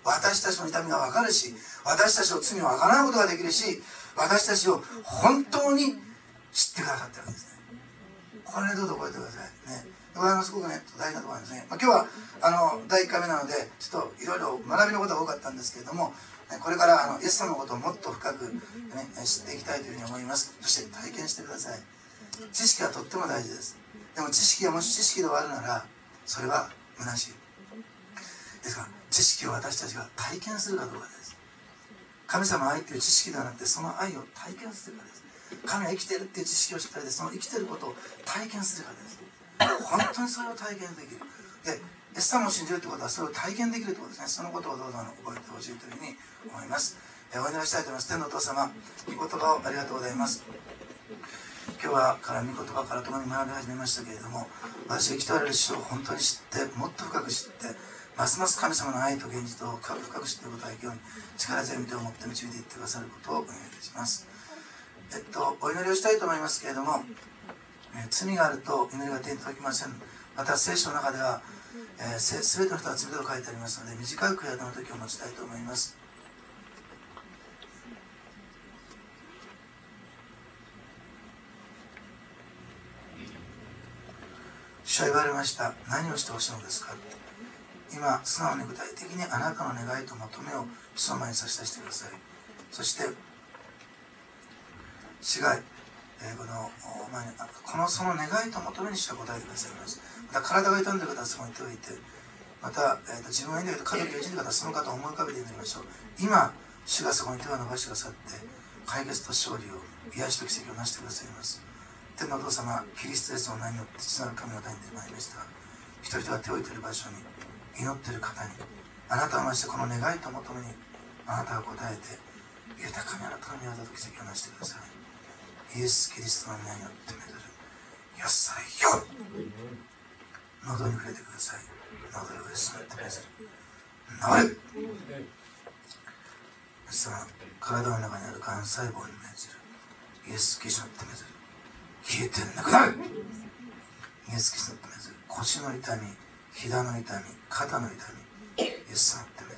私たちの痛みが分かるし、私たちの罪をあがなうことができるし、私たちを本当に知ってくださってるわけですね。これね、どうぞ覚えてくださいね。これはすごくね大事なところなんですね。まあ、今日はあのだいいっかいめなのでちょっといろいろ学びのことが多かったんですけれども、これからあのイエス様のことをもっと深く、ね、知っていきたいというふうに思います。そして体験してください。知識はとっても大事です。でも知識がもし知識で終わるならそれは虚しいですから、知識を私たちが体験するかどうかです。神様の愛という知識ではなくて、その愛を体験するかです。神は生きているっていう知識を知ったりで、その生きていることを体験するかです。本当にそれを体験できる。で、イエス様を信じるということはそれを体験できるということですね。そのことをどうぞ覚えてほしいというふうに思います。えお祈りしたいと思います。天のお父様、御言葉をありがとうございます。今日はから御言葉から共に学び始めましたけれども、私が生きておられる主を本当に知って、もっと深く知って、ますます神様の愛と現実を深く深く知っていくことができるように、力強い御手を持って導いていってくださることをお願いいたします。えっと、お祈りをしたいと思いますけれども、え罪があると祈りが手に届きません。また聖書の中では、えー、すべての人は罪と書いてありますので、短い悔いの時を持ちたいと思います。主は言われました。何をしてほしいのですか。今素直に具体的にあなたの願いと求めを主の前に差し出してください。そして主が、えー、この前にこのその願いと求めにしか答えてくださいます。また体が痛んでいる方はそこに手を置いて、また、えー、と自分がいいんだけど家族がいる方はその方を思い浮かべて祈りましょう。今主がそこに手を伸ばしてくださって解決と勝利を癒しと奇跡を成してくださいます。天のお父様、キリストイエスの名によって父なる神の代に出てまいりました。人々が手を置いている場所に、祈っている方に、あなたをましてこの願いと求めにあなたが答えて、豊かにあなたの御業と奇跡を成してください。イエス・キリストの名によってめでる。よっさいよ。喉に触れてください。喉をイエスによってめでる。治れ。イエス様、体の中にあるがん細胞に命じる。イエス・キリストによってめでる。消えてなくなる。イエス・キリストによってめでる。腰の痛み、膝の痛み、肩の痛み、イエス様ってめ